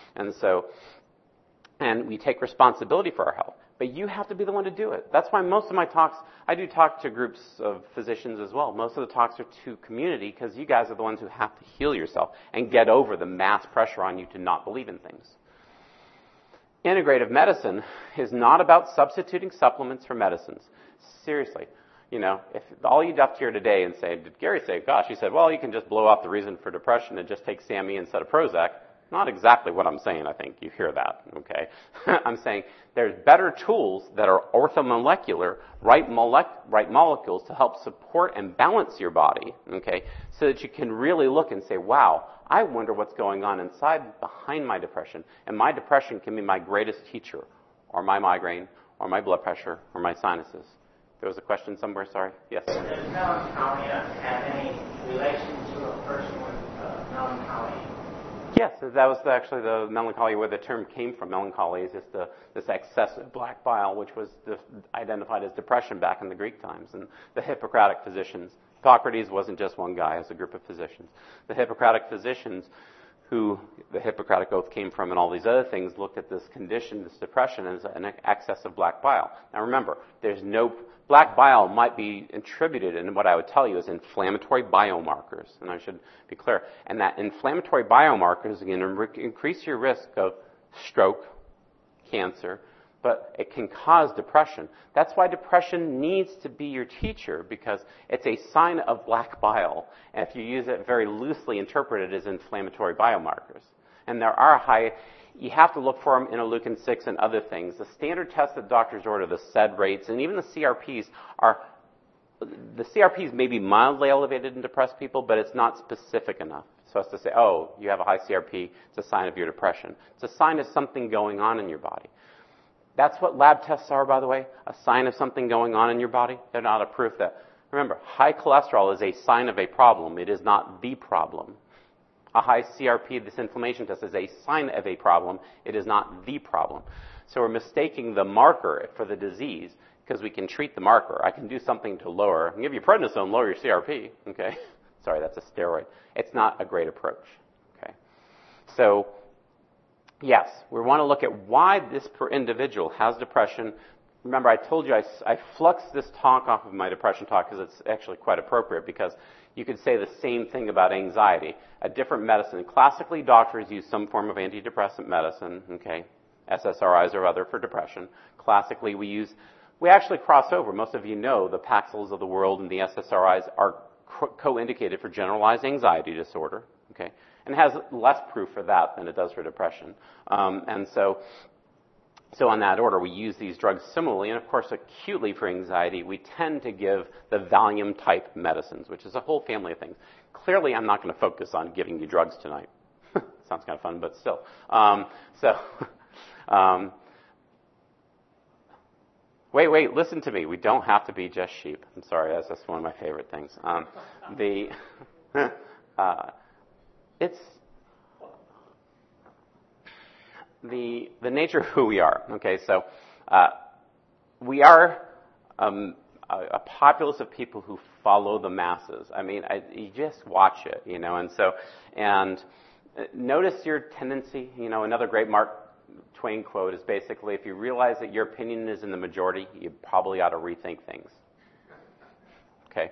And we take responsibility for our health. But you have to be the one to do it. That's why most of my talks, I do talk to groups of physicians as well. Most of the talks are to community because you guys are the ones who have to heal yourself and get over the mass pressure on you to not believe in things. Integrative medicine is not about substituting supplements for medicines. Seriously. If all you left here today and say, did Gary say, gosh, he said, well, you can just blow off the reason for depression and just take SAMe instead of Prozac. Not exactly what I'm saying, I think. You hear that, okay? I'm saying there's better tools that are orthomolecular, right molecules to help support and balance your body, okay? So that you can really look and say, wow, I wonder what's going on inside behind my depression. And my depression can be my greatest teacher, or my migraine, or my blood pressure, or my sinuses. There was a question somewhere, sorry? Yes? Does melancholia have any relation to a person with melancholia? Yes, that was actually the melancholia where the term came from. Melancholia is just this excessive black bile, which was identified as depression back in the Greek times. And the Hippocratic physicians, Hippocrates wasn't just one guy, it was a group of physicians. The Hippocratic physicians, who the Hippocratic Oath came from and all these other things, looked at this condition, this depression, as an excess of black bile. Now remember, black bile might be attributed, and what I would tell you is inflammatory biomarkers, and I should be clear. And that inflammatory biomarkers are going to increase your risk of stroke, cancer, but it can cause depression. That's why depression needs to be your teacher, because it's a sign of black bile. And if you use it very loosely, interpreted as inflammatory biomarkers. And there are you have to look for them in interleukin-6 and other things. The standard tests that doctors order, the SED rates, and even the CRPs the CRPs may be mildly elevated in depressed people, but it's not specific enough. So as to say, oh, you have a high CRP, it's a sign of your depression. It's a sign of something going on in your body. That's what lab tests are, by the way, a sign of something going on in your body. They're not a proof that. Remember, high cholesterol is a sign of a problem. It is not the problem. A high CRP, this inflammation test, is a sign of a problem. It is not the problem. So we're mistaking the marker for the disease because we can treat the marker. I can do something to lower. I can give you prednisone, lower your CRP. Okay? Sorry, that's a steroid. It's not a great approach. Okay? So, yes, we want to look at why this individual has depression. Remember, I told you I fluxed this talk off of my depression talk because it's actually quite appropriate, because you could say the same thing about anxiety. A different medicine. Classically, doctors use some form of antidepressant medicine, okay, SSRIs or other for depression. Classically, we actually cross over. Most of you know the Paxils of the world and the SSRIs are co-indicated for generalized anxiety disorder, okay, and it has less proof for that than it does for depression. And so on that order, we use these drugs similarly, and of course, acutely for anxiety, we tend to give the Valium-type medicines, which is a whole family of things. Clearly, I'm not going to focus on giving you drugs tonight. Sounds kind of fun, but still. Wait, listen to me. We don't have to be just sheep. I'm sorry, that's just one of my favorite things. It's the nature of who we are. Okay, so we are a populace of people who follow the masses. I mean, you just watch it, and notice your tendency. Another great Mark Twain quote is basically, if you realize that your opinion is in the majority, you probably ought to rethink things. Okay,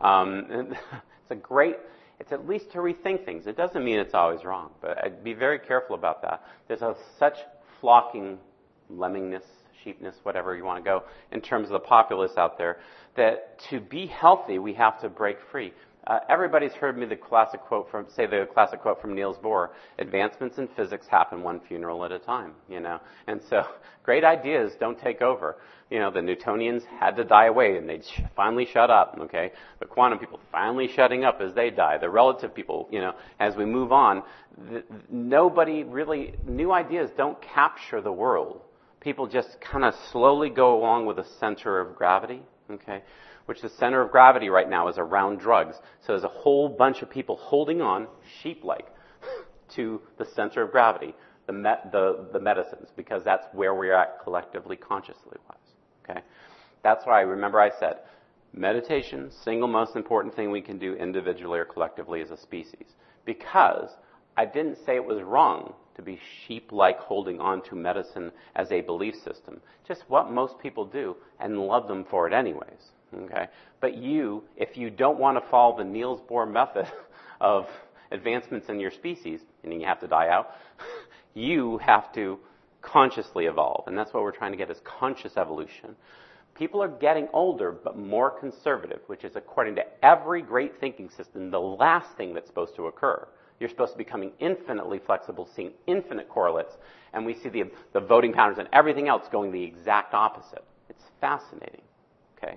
it's at least to rethink things. It doesn't mean it's always wrong, but I'd be very careful about that. There's such flocking, lemmingness, sheepness, whatever you want to go, in terms of the populace out there, that to be healthy, we have to break free. Everybody's heard me the classic quote from Niels Bohr: "Advancements in physics happen one funeral at a time." And so great ideas don't take over. The Newtonians had to die away, and they'd finally shut up. Okay, the quantum people finally shutting up as they die. The relative people, as we move on, nobody really, new ideas don't capture the world. People just kind of slowly go along with the center of gravity. Okay. Which the center of gravity right now is around drugs. So there's a whole bunch of people holding on, sheep-like, to the center of gravity, the medicines, because that's where we're at collectively, consciously-wise. Okay? That's why, remember I said, meditation, single most important thing we can do individually or collectively as a species. Because I didn't say it was wrong to be sheep-like holding on to medicine as a belief system. Just what most people do and love them for it anyways. Okay, but if you don't want to follow the Niels Bohr method of advancements in your species, meaning you have to die out, you have to consciously evolve, and that's what we're trying to get, is conscious evolution. People are getting older, but more conservative, which is, according to every great thinking system, the last thing that's supposed to occur. You're supposed to be becoming infinitely flexible, seeing infinite correlates, and we see the voting patterns and everything else going the exact opposite. It's fascinating. Okay.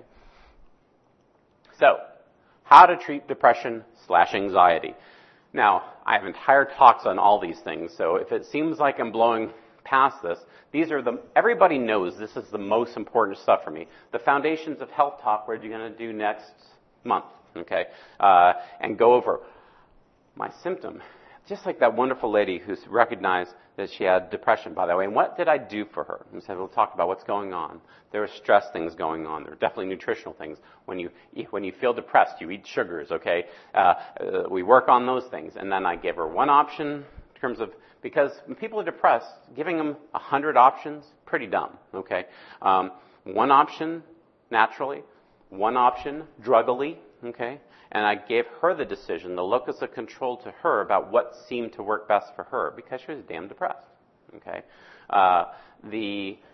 So, how to treat depression/anxiety. Now, I have entire talks on all these things, so if it seems like I'm blowing past this, everybody knows this is the most important stuff for me. The Foundations of Health talk, we're going to do next month, okay? And go over my symptom. Just like that wonderful lady who's recognized that she had depression, by the way. And what did I do for her? And so we'll talk about what's going on. There are stress things going on. There are definitely nutritional things. When you feel depressed, you eat sugars, okay? We work on those things. And then I gave her one option in terms of, because when people are depressed, giving them 100 options, pretty dumb, okay? One option, naturally. One option, druggily, okay? And I gave her the decision, the locus of control to her about what seemed to work best for her, because she was damn depressed. Okay,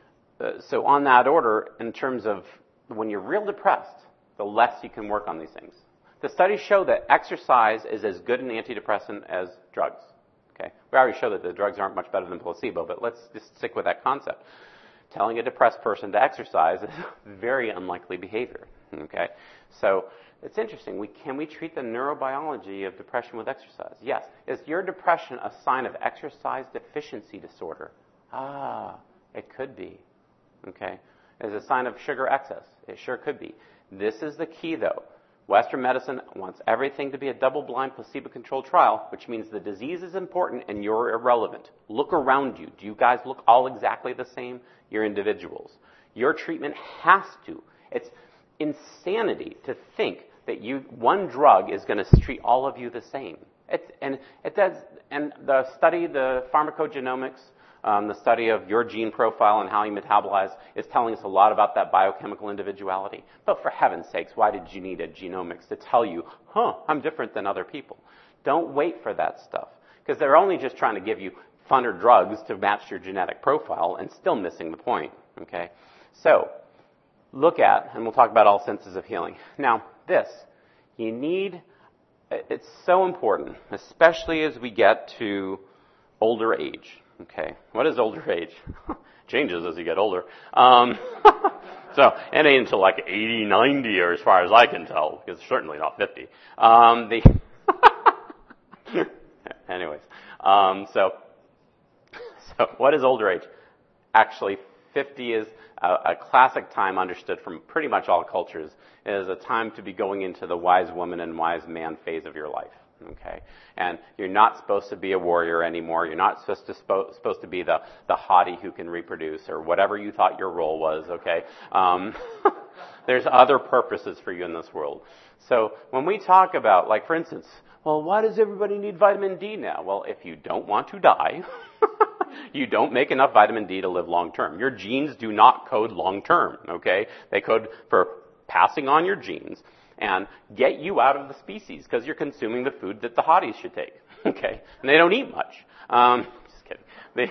So on that order, in terms of when you're real depressed, the less you can work on these things. The studies show that exercise is as good an antidepressant as drugs. Okay, we already show that the drugs aren't much better than placebo, but let's just stick with that concept. Telling a depressed person to exercise is very unlikely behavior. Okay, so it's interesting. Can we treat the neurobiology of depression with exercise? Yes. Is your depression a sign of exercise deficiency disorder? It could be. Okay, is it a sign of sugar excess? It sure could be. This is the key, though. Western medicine wants everything to be a double-blind, placebo-controlled trial, which means the disease is important and you're irrelevant. Look around you. Do you guys look all exactly the same? You're individuals. Your treatment has to. It's insanity to think that one drug is going to treat all of you the same. And the study, the pharmacogenomics, the study of your gene profile and how you metabolize is telling us a lot about that biochemical individuality. But for heaven's sakes, why did you need a genomics to tell you, I'm different than other people? Don't wait for that stuff. Because they're only just trying to give you funner drugs to match your genetic profile and still missing the point. Okay? So, look at, and we'll talk about all senses of healing. Now, it's so important, especially as we get to older age. Okay, what is older age? Changes as you get older. So it ain't until like 80, 90, or as far as I can tell, because it's certainly not 50. Anyways, so what is older age? Actually, 50 is a classic time understood from pretty much all cultures. It is a time to be going into the wise woman and wise man phase of your life. Okay, and you're not supposed to be a warrior anymore. You're not supposed to be the hottie who can reproduce or whatever you thought your role was. Okay, there's other purposes for you in this world. So when we talk about, like for instance, well, why does everybody need vitamin D now? Well, if you don't want to die, you don't make enough vitamin D to live long term. Your genes do not code long term. Okay, they code for passing on your genes and get you out of the species because you're consuming the food that the hotties should take. Okay, and they don't eat much. Just kidding.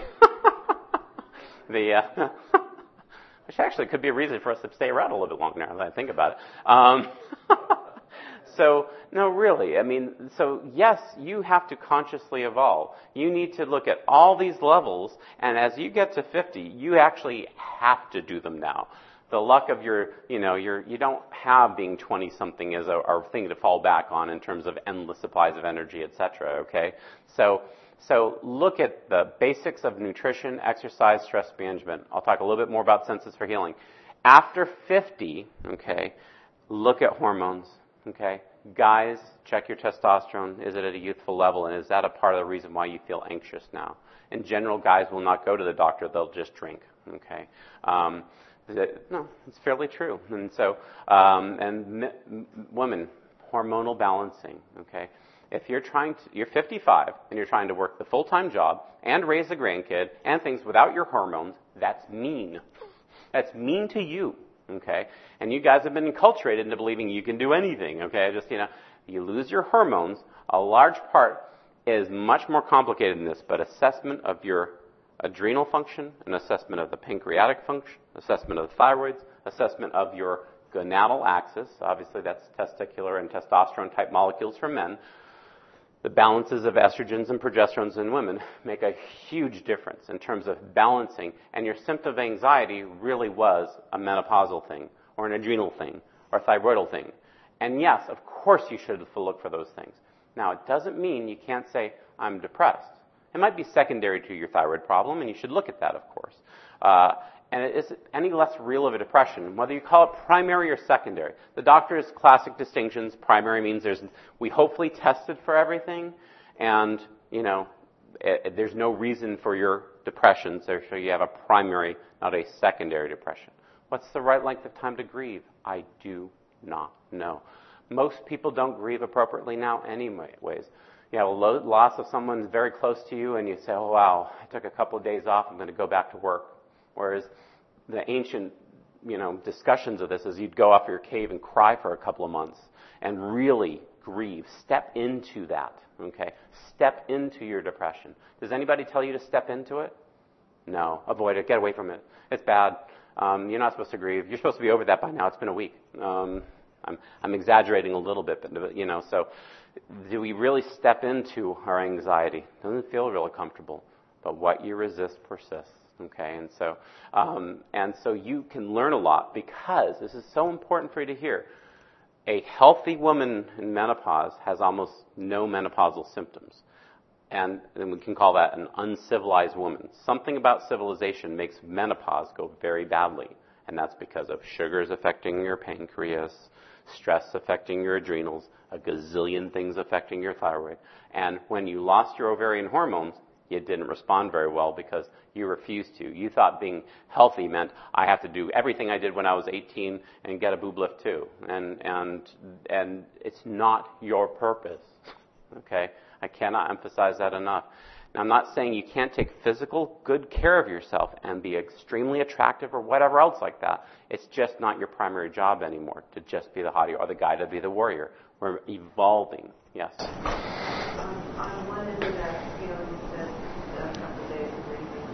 Which actually could be a reason for us to stay around a little bit longer now that I think about it. So, no, really, so yes, you have to consciously evolve. You need to look at all these levels, and as you get to 50, you actually have to do them now. The luck of you don't have being 20-something as a thing to fall back on in terms of endless supplies of energy, etc., okay? So look at the basics of nutrition, exercise, stress management. I'll talk a little bit more about senses for healing. After 50, okay, look at hormones, okay? Guys, check your testosterone. Is it at a youthful level? And is that a part of the reason why you feel anxious now? In general, guys will not go to the doctor. They'll just drink, okay? No, it's fairly true. And so, women, hormonal balancing, okay? If you're 55 and you're trying to work the full-time job and raise a grandkid and things without your hormones, that's mean. That's mean to you, okay? And you guys have been enculturated into believing you can do anything, okay? Just, you lose your hormones. A large part is much more complicated than this, but assessment of your adrenal function, an assessment of the pancreatic function, assessment of the thyroids, assessment of your gonadal axis. Obviously, that's testicular and testosterone-type molecules for men. The balances of estrogens and progesterones in women make a huge difference in terms of balancing, and your symptom of anxiety really was a menopausal thing, or an adrenal thing, or a thyroidal thing. And yes, of course you should look for those things. Now, it doesn't mean you can't say, I'm depressed. It might be secondary to your thyroid problem, and you should look at that, of course. And it isn't any less real of a depression, whether you call it primary or secondary. The doctor's classic distinctions. Primary means we hopefully tested for everything, and, there's no reason for your depression, so you have a primary, not a secondary depression. What's the right length of time to grieve? I do not know. Most people don't grieve appropriately now anyways. You have a loss of someone very close to you, and you say, oh, wow, I took a couple of days off, I'm going to go back to work. Whereas the ancient, discussions of this is you'd go off your cave and cry for a couple of months and really grieve. Step into that, okay? Step into your depression. Does anybody tell you to step into it? No. Avoid it. Get away from it. It's bad. You're not supposed to grieve. You're supposed to be over that by now. It's been a week. I'm exaggerating a little bit, but so do we really step into our anxiety? It doesn't feel really comfortable, but what you resist persists. Okay, and so you can learn a lot, because this is so important for you to hear. A healthy woman in menopause has almost no menopausal symptoms. And we can call that an uncivilized woman. Something about civilization makes menopause go very badly. And that's because of sugars affecting your pancreas, stress affecting your adrenals, a gazillion things affecting your thyroid. And when you lost your ovarian hormones, you didn't respond very well because you refused to. You thought being healthy meant I have to do everything I did when I was 18 and get a boob lift too. And it's not your purpose. Okay? I cannot emphasize that enough. Now, I'm not saying you can't take physical good care of yourself and be extremely attractive or whatever else like that. It's just not your primary job anymore to just be the hottie or the guy to be the warrior. We're evolving. Yes? On one end of that, you said a couple of days of grieving,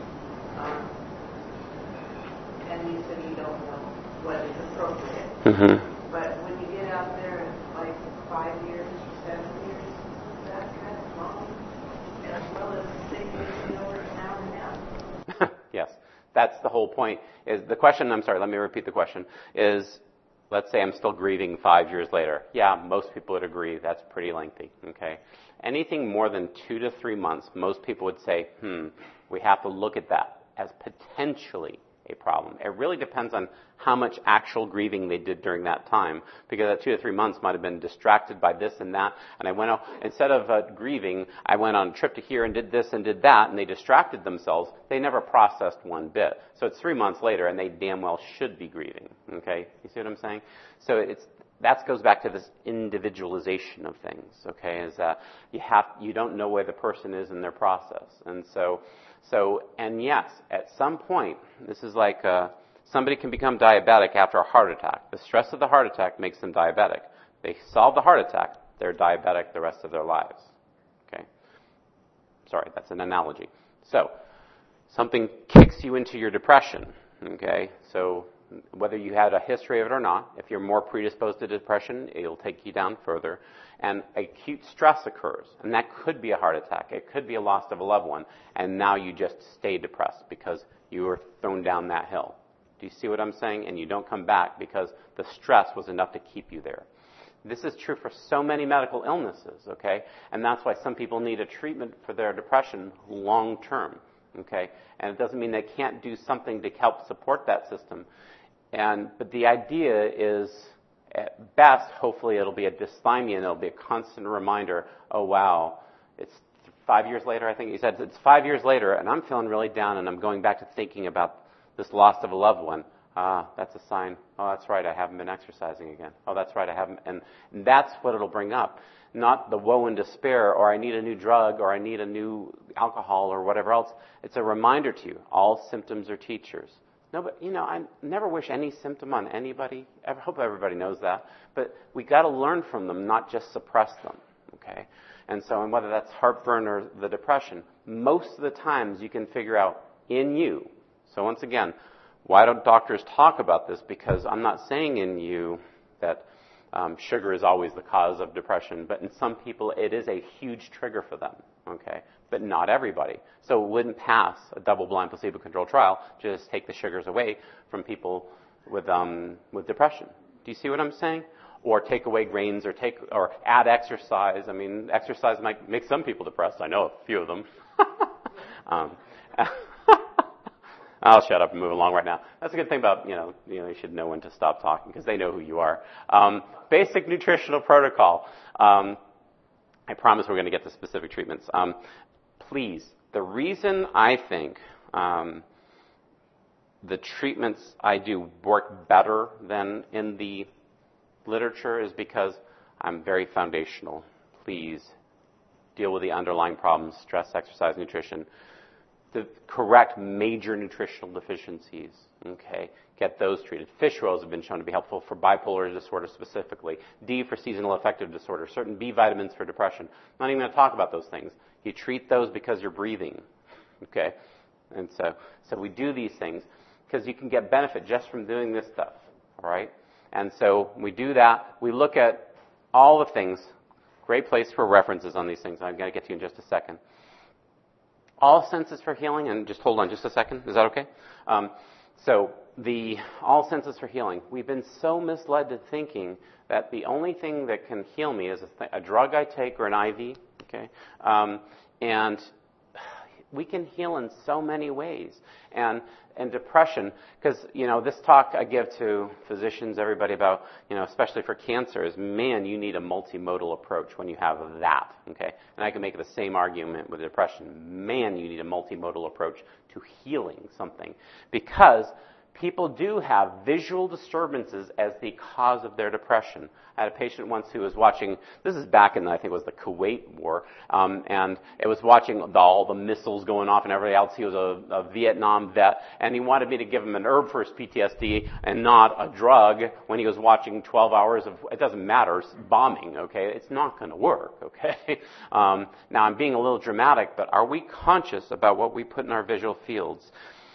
and you said you don't know what is appropriate. Mm-hmm. But when you get out there, it's like 5 years, 7 years, that's kind of long, as well as 6 years over now and now. Yes, that's the whole point. Is the question? I'm sorry. Let me repeat the question. Is, let's say I'm still grieving 5 years later. Yeah, most people would agree that's pretty lengthy. Okay. Anything more than 2 to 3 months, most people would say, we have to look at that as potentially a problem. It really depends on how much actual grieving they did during that time, because that 2 to 3 months might have been distracted by this and that, and I went out, instead of grieving, I went on a trip to here and did this and did that, and they distracted themselves. They never processed one bit. So it's 3 months later, and they damn well should be grieving. Okay? You see what I'm saying? So that goes back to this individualization of things, okay, is that you don't know where the person is in their process. And and yes, at some point, this is like somebody can become diabetic after a heart attack. The stress of the heart attack makes them diabetic. They solve the heart attack, they're diabetic the rest of their lives. Okay? Sorry, that's an analogy. So, something kicks you into your depression, okay? So, whether you had a history of it or not, if you're more predisposed to depression, it'll take you down further. And acute stress occurs, and that could be a heart attack. It could be a loss of a loved one, and now you just stay depressed because you were thrown down that hill. Do you see what I'm saying? And you don't come back because the stress was enough to keep you there. This is true for so many medical illnesses, okay? And that's why some people need a treatment for their depression long term, okay? And it doesn't mean they can't do something to help support that system. But the idea is, at best, hopefully it'll be a dysthymia and it'll be a constant reminder, oh wow, it's 5 years later, I think he said, it's 5 years later and I'm feeling really down and I'm going back to thinking about this loss of a loved one. That's a sign, oh that's right, I haven't been exercising again. Oh that's right, I haven't. And that's what it'll bring up. Not the woe and despair, or I need a new drug, or I need a new alcohol, or whatever else. It's a reminder to you, all symptoms are teachers. No, but, I never wish any symptom on anybody. I hope everybody knows that. But we got to learn from them, not just suppress them, okay? And whether that's heartburn or the depression, most of the times you can figure out in you. So once again, why don't doctors talk about this? Because I'm not saying in you that sugar is always the cause of depression, but in some people it is a huge trigger for them, okay? But not everybody. So it wouldn't pass a double-blind placebo-controlled trial to just take the sugars away from people with depression. Do you see what I'm saying? Or take away grains, or add exercise. I mean, exercise might make some people depressed. I know a few of them. I'll shut up and move along right now. That's a good thing about, you should know when to stop talking because they know who you are. Basic nutritional protocol. I promise we're going to get to specific treatments. Please, the reason I think the treatments I do work better than in the literature is because I'm very foundational. Please deal with the underlying problems, stress, exercise, nutrition. The correct major nutritional deficiencies, okay? Get those treated. Fish oils have been shown to be helpful for bipolar disorder specifically. D for seasonal affective disorder. Certain B vitamins for depression. I'm not even going to talk about those things. You treat those because you're breathing, okay? And so we do these things. because you can get benefit just from doing this stuff, all right? And so we do that. We look at all the things. Great place for references on these things. I'm going to get to you in just a second. All senses for healing, and just hold on just a second. Is that okay? So the all senses for healing. We've been so misled to thinking that the only thing that can heal me is a drug I take or an IV. Okay, and we can heal in so many ways. And depression, because, this talk I give to physicians, everybody about, especially for cancer, is, man, you need a multimodal approach when you have that, okay? And I can make the same argument with depression. Man, you need a multimodal approach to healing something. Because people do have visual disturbances as the cause of their depression. I had a patient once who was watching, this is back in, I think it was the Kuwait War, and it was watching all the missiles going off and everything else. He was a Vietnam vet, and he wanted me to give him an herb for his PTSD and not a drug when he was watching 12 hours of, it doesn't matter, bombing, okay? It's not going to work, okay? Now, I'm being a little dramatic, but are we conscious about what we put in our visual fields?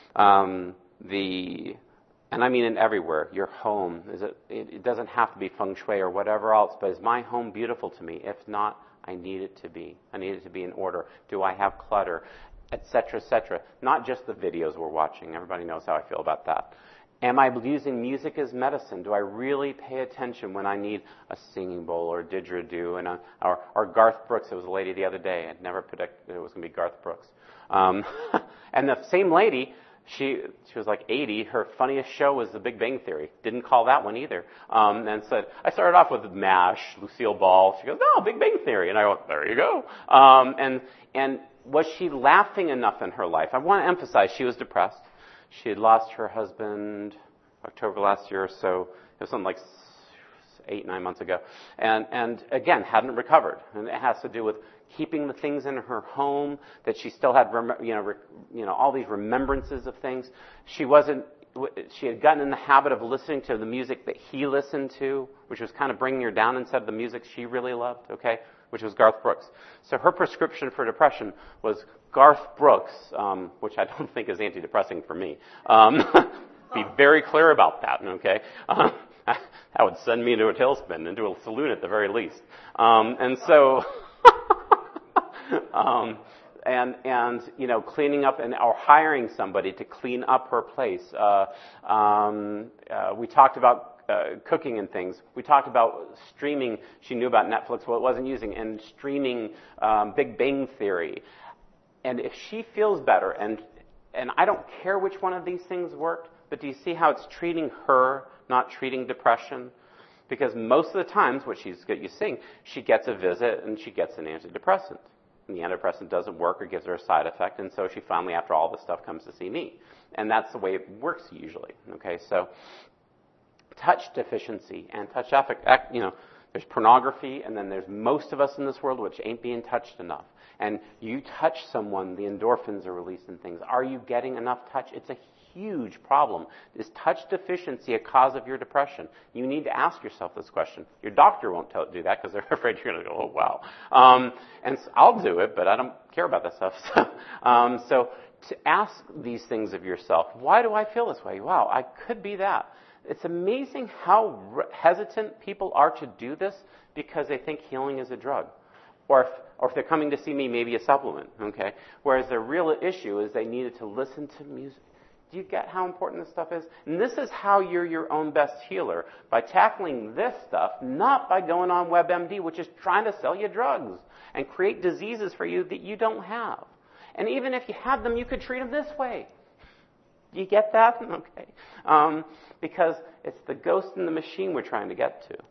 And I mean in everywhere, your home, it doesn't have to be feng shui or whatever else, but is my home beautiful to me? If not, I need it to be. I need it to be in order. Do I have clutter? Et cetera, et cetera. Not just the videos we're watching. Everybody knows how I feel about that. Am I using music as medicine? Do I really pay attention when I need a singing bowl or a didgeridoo? Or Garth Brooks? It was a lady the other day. I'd never predicted it was going to be Garth Brooks. And the same lady, she was like 80. Her funniest show was The Big Bang Theory. Didn't call that one either. And said, I started off with MASH, Lucille Ball. She goes, no, Big Bang Theory. And I go, there you go. And was she laughing enough in her life? I want to emphasize she was depressed. She had lost her husband October last year or so. It was something like 8-9 months ago. And again, hadn't recovered. And it has to do with keeping the things in her home that she still had, all these remembrances of things. She had gotten in the habit of listening to the music that he listened to, which was kind of bringing her down instead of the music she really loved, okay, which was Garth Brooks. So her prescription for depression was Garth Brooks, which I don't think is antidepressing for me. Be very clear about that, okay? That would send me into a tailspin, into a saloon at the very least. And cleaning up or hiring somebody to clean up her place. We talked about cooking and things. We talked about streaming. She knew about Netflix, what it wasn't using, and streaming Big Bang Theory. And if she feels better, and I don't care which one of these things worked, but do you see how it's treating her, not treating depression? Because most of the times, what you're seeing, she gets a visit and she gets an antidepressant. And the antidepressant doesn't work or gives her a side effect, and so she finally, after all this stuff, comes to see me. And that's the way it works usually. Okay, so touch deficiency and touch affect, there's pornography, and then there's most of us in this world which ain't being touched enough. And you touch someone, the endorphins are released and things. Are you getting enough touch? It's a huge problem. Is touch deficiency a cause of your depression? You need to ask yourself this question. Your doctor won't do that because they're afraid you're going to go, oh, wow. And so I'll do it, but I don't care about that stuff. So to ask these things of yourself, why do I feel this way? Wow, I could be that. It's amazing how hesitant people are to do this because they think healing is a drug. Or if they're coming to see me, maybe a supplement, okay? Whereas the real issue is they needed to listen to music. Do you get how important this stuff is? And this is how you're your own best healer, by tackling this stuff, not by going on WebMD, which is trying to sell you drugs and create diseases for you that you don't have. And even if you have them, you could treat them this way. Do you get that? Okay. Because it's the ghost in the machine we're trying to get to.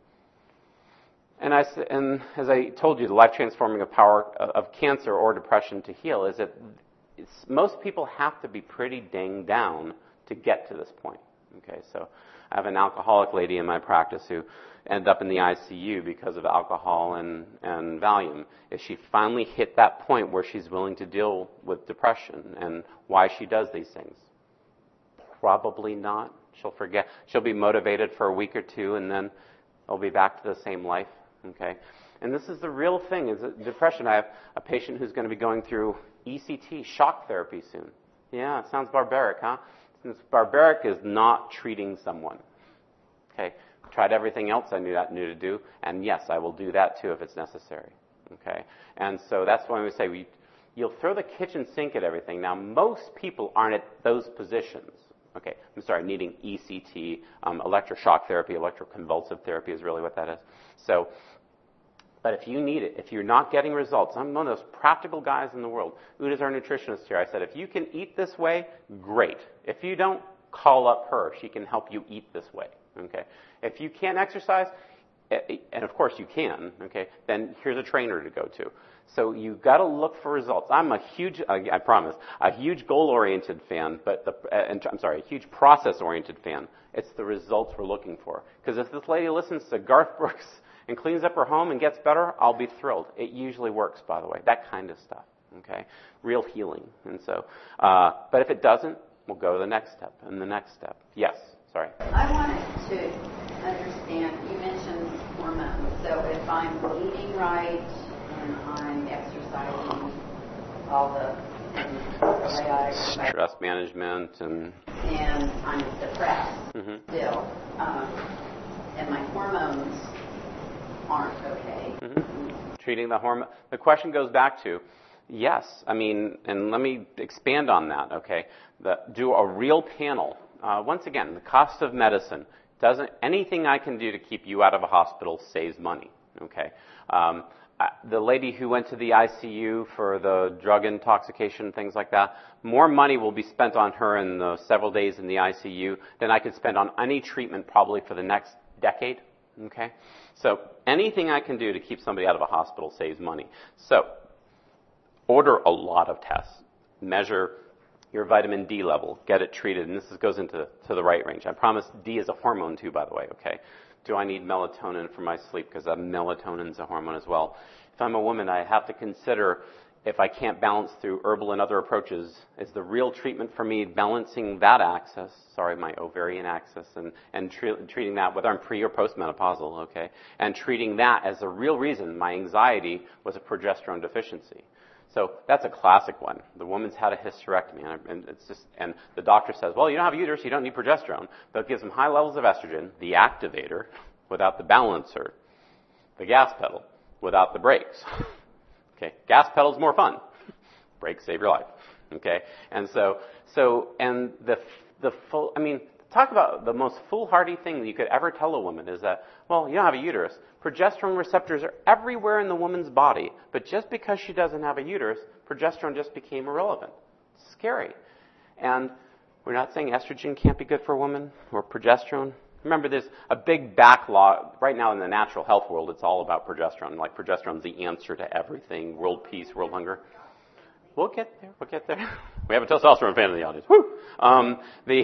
And as I told you, the life-transforming power of cancer or depression to heal is that most people have to be pretty dang down to get to this point. Okay, so I have an alcoholic lady in my practice who ended up in the ICU because of alcohol and Valium. If she finally hit that point where she's willing to deal with depression and why she does these things, probably not. She'll forget. She'll be motivated for a week or two, and then it'll be back to the same life. Okay, and this is the real thing: is depression. I have a patient who's going to be going through ECT, shock therapy soon. Yeah, it sounds barbaric, huh? It's barbaric is not treating someone. Okay? Tried everything else I knew to do, and yes, I will do that too if it's necessary. Okay? And so that's why we say you'll throw the kitchen sink at everything. Now, most people aren't at those positions. Okay, I'm sorry, needing ECT, electroshock therapy, electroconvulsive therapy is really what that is. So, but if you need it, if you're not getting results, I'm one of those practical guys in the world. Uda's our nutritionist here. I said, if you can eat this way, great. If you don't, call up her. She can help you eat this way. Okay. If you can't exercise, and of course you can, okay, then here's a trainer to go to. So you've got to look for results. I'm a huge, I promise, a huge goal-oriented fan, a huge process-oriented fan. It's the results we're looking for. Because if this lady listens to Garth Brooks and cleans up her home and gets better, I'll be thrilled. It usually works, by the way. That kind of stuff, okay? Real healing. And so, but if it doesn't, we'll go to the next step and the next step. Yes, sorry. I wanted to understand, you mentioned hormones. So if I'm eating right and I'm exercising, all the probiotics, stress management, and I'm depressed still, and my hormones aren't okay. Treating the hormone. The question goes back to, yes, I mean, and let me expand on that, okay? Do a real panel. Once again, the cost of medicine doesn't, anything I can do to keep you out of a hospital saves money, okay? The lady who went to the ICU for the drug intoxication, things like that, more money will be spent on her in the several days in the ICU than I could spend on any treatment probably for the next decade, okay? So anything I can do to keep somebody out of a hospital saves money. So order a lot of tests. Measure your vitamin D level. Get it treated. And this goes into the right range. I promise D is a hormone too, by the way, okay? Do I need melatonin for my sleep? Because melatonin is a hormone as well. If I'm a woman, I have to consider if I can't balance through herbal and other approaches, is the real treatment for me balancing that axis, my ovarian axis, and treating that whether I'm pre or postmenopausal, okay? And treating that as the real reason my anxiety was a progesterone deficiency. So that's a classic one. The woman's had a hysterectomy, and the doctor says, well, you don't have a uterus, you don't need progesterone, but it gives them high levels of estrogen, the activator, without the balancer, the gas pedal, without the brakes. Okay, gas pedal's more fun. Brakes save your life. Okay, and and the full, talk about the most foolhardy thing that you could ever tell a woman is that, well, you don't have a uterus. Progesterone receptors are everywhere in the woman's body, but just because she doesn't have a uterus, progesterone just became irrelevant. It's scary. And we're not saying estrogen can't be good for a woman or progesterone. Remember, there's a big backlog. Right now in the natural health world, it's all about progesterone. Like progesterone's the answer to everything, world peace, world hunger. We'll get there. We have a testosterone fan in the audience. Woo! I'm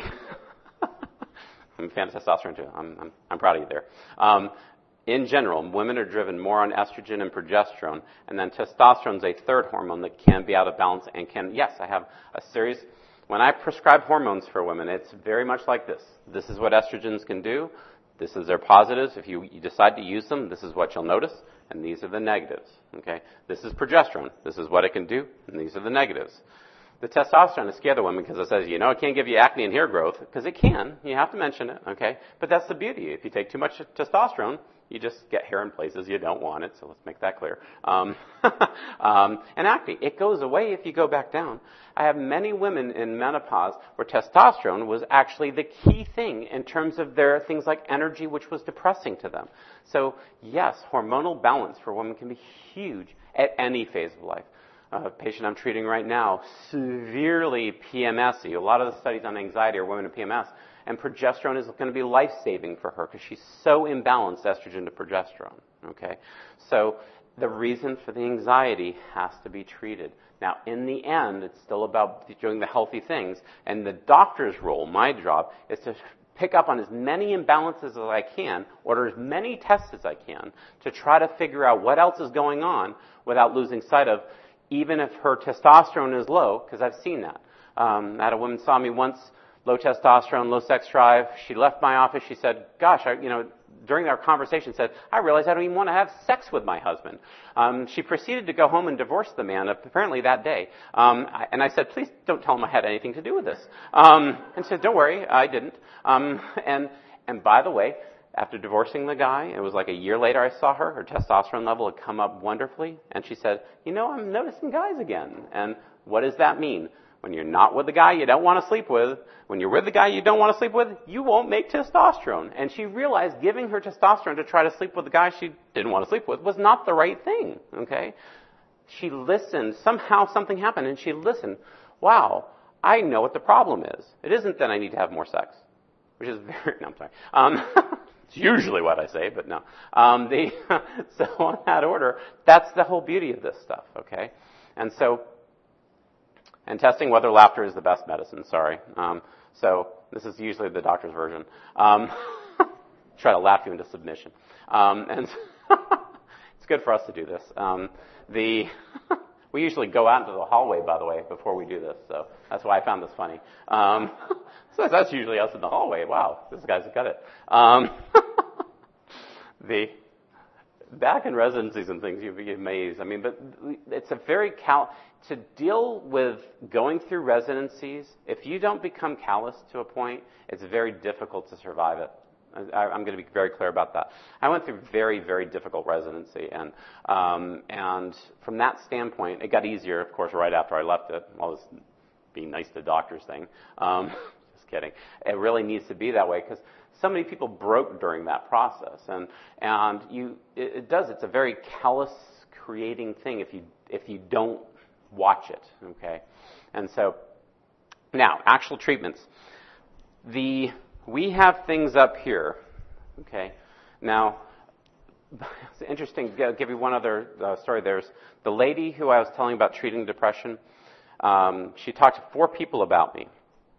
a fan of testosterone too. I'm proud of you there. In general, women are driven more on estrogen and progesterone, and then testosterone is a third hormone that can be out of balance and can, yes, I have a series. When I prescribe hormones for women, it's very much like this. This is what estrogens can do. This is their positives. If you decide to use them, this is what you'll notice, and these are the negatives. Okay? This is progesterone. This is what it can do, and these are the negatives. The testosterone is scare the women because it says, it can't give you acne and hair growth, because it can. You have to mention it, okay? But that's the beauty. If you take too much testosterone, you just get hair in places you don't want it, so let's make that clear. And acne, it goes away if you go back down. I have many women in menopause where testosterone was actually the key thing in terms of their things like energy, which was depressing to them. So, yes, hormonal balance for women can be huge at any phase of life. A patient I'm treating right now, severely PMS-y. A lot of the studies on anxiety are women with PMS. And progesterone is going to be life-saving for her because she's so imbalanced, estrogen to progesterone. Okay? So the reason for the anxiety has to be treated. Now, in the end, it's still about doing the healthy things. And the doctor's role, my job, is to pick up on as many imbalances as I can, order as many tests as I can, to try to figure out what else is going on without losing sight of, even if her testosterone is low, because I've seen that. I had a woman saw me once, low testosterone, low sex drive. She left my office. She said, gosh, during our conversation said, I realized I don't even want to have sex with my husband. She proceeded to go home and divorce the man apparently that day. And I said, please don't tell him I had anything to do with this. And she said, don't worry, I didn't. And by the way, after divorcing the guy, it was like a year later I saw her. Her testosterone level had come up wonderfully. And she said, I'm noticing guys again. And what does that mean? When you're not with the guy you don't want to sleep with, when you're with the guy you don't want to sleep with, you won't make testosterone. And she realized giving her testosterone to try to sleep with the guy she didn't want to sleep with was not the right thing, okay? She listened. Somehow something happened, and she listened. Wow, I know what the problem is. It isn't that I need to have more sex, which is very, no, I'm sorry. It's usually what I say, but no. So on that order, that's the whole beauty of this stuff, okay? And testing whether laughter is the best medicine, sorry. So this is usually the doctor's version. Try to laugh you into submission. And it's good for us to do this. We usually go out into the hallway, by the way, before we do this. So that's why I found this funny. So that's usually us in the hallway. Wow, this guy's got it. Back in residencies and things, you'd be amazed. I mean, but it's a very to deal with going through residencies, if you don't become callous to a point, it's very difficult to survive it. I'm going to be very clear about that. I went through very, very difficult residency, and from that standpoint, it got easier, of course, right after I left it. All this being nice to doctors thing. Just kidding. It really needs to be that way because so many people broke during that process, and it's a very callous creating thing if you don't watch it, okay? And so, now, actual treatments. We have things up here, okay? Now, it's interesting, I'll give you one other story. There's the lady who I was telling about treating depression. She talked to 4 people about me,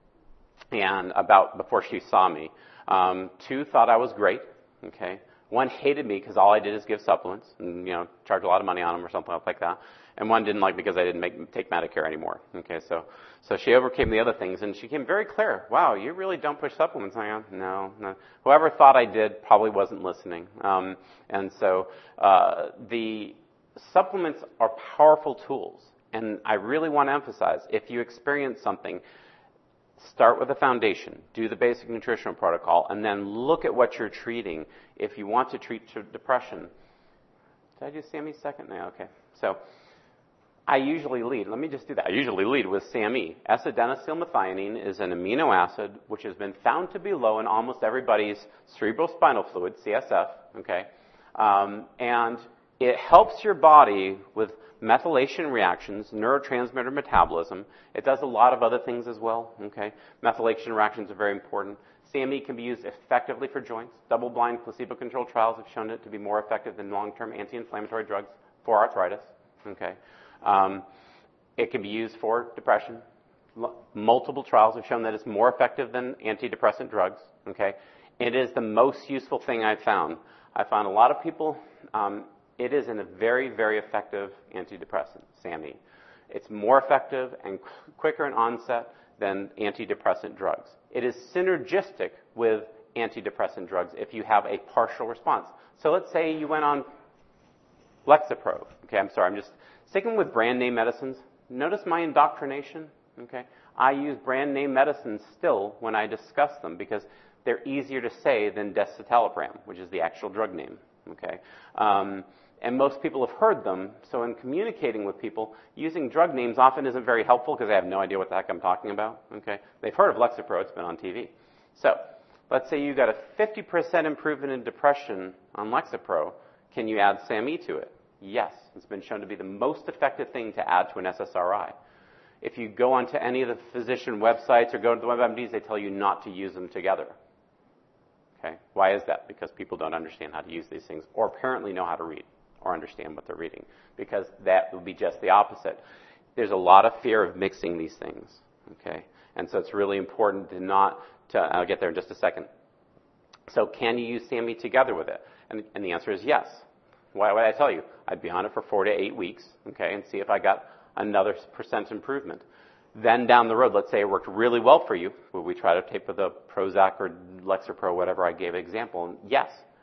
and before she saw me. 2 thought I was great, okay? 1 hated me because all I did is give supplements and, charge a lot of money on them or something like that. And 1 didn't like me because I didn't take Medicare anymore. Okay, so she overcame the other things, and she became very clear. Wow, you really don't push supplements. I go, no. Whoever thought I did probably wasn't listening. And so the supplements are powerful tools. And I really want to emphasize, if you experience something, start with a foundation, do the basic nutritional protocol, and then look at what you're treating. If you want to treat depression, did I do SAMe second? No, okay. So I usually lead. Let me just do that. I usually lead with SAMe. S-adenosylmethionine is an amino acid which has been found to be low in almost everybody's cerebrospinal fluid, CSF. Okay, and it helps your body with methylation reactions, neurotransmitter metabolism. It does a lot of other things as well. Okay, methylation reactions are very important. SAMe can be used effectively for joints. Double-blind, placebo-controlled trials have shown it to be more effective than long-term anti-inflammatory drugs for arthritis. Okay, it can be used for depression. Multiple trials have shown that it's more effective than antidepressant drugs. Okay, it is the most useful thing I've found. I found a lot of people. It is a very, very effective antidepressant, SAMe. It's more effective and quicker in onset than antidepressant drugs. It is synergistic with antidepressant drugs if you have a partial response. So let's say you went on Lexapro. Okay, I'm sorry, I'm just sticking with brand name medicines. Notice my indoctrination. Okay, I use brand name medicines still when I discuss them because they're easier to say than Descitalopram, which is the actual drug name. Okay. And most people have heard them, so in communicating with people, using drug names often isn't very helpful because they have no idea what the heck I'm talking about. Okay, they've heard of Lexapro, it's been on TV. So, let's say you got a 50% improvement in depression on Lexapro. Can you add SAMe to it? Yes, it's been shown to be the most effective thing to add to an SSRI. If you go onto any of the physician websites or go to the WebMDs, they tell you not to use them together. Okay, why is that? Because people don't understand how to use these things or apparently know how to read or understand what they're reading, because that would be just the opposite. There's a lot of fear of mixing these things, okay? And so it's really important I'll get there in just a second. So can you use SAMe together with it? And the answer is yes. Why would I tell you? I'd be on it for 4 to 8 weeks, okay, and see if I got another % improvement. Then down the road, let's say it worked really well for you. Would we try to tape with a Prozac or Lexapro, whatever I gave an example? And yes.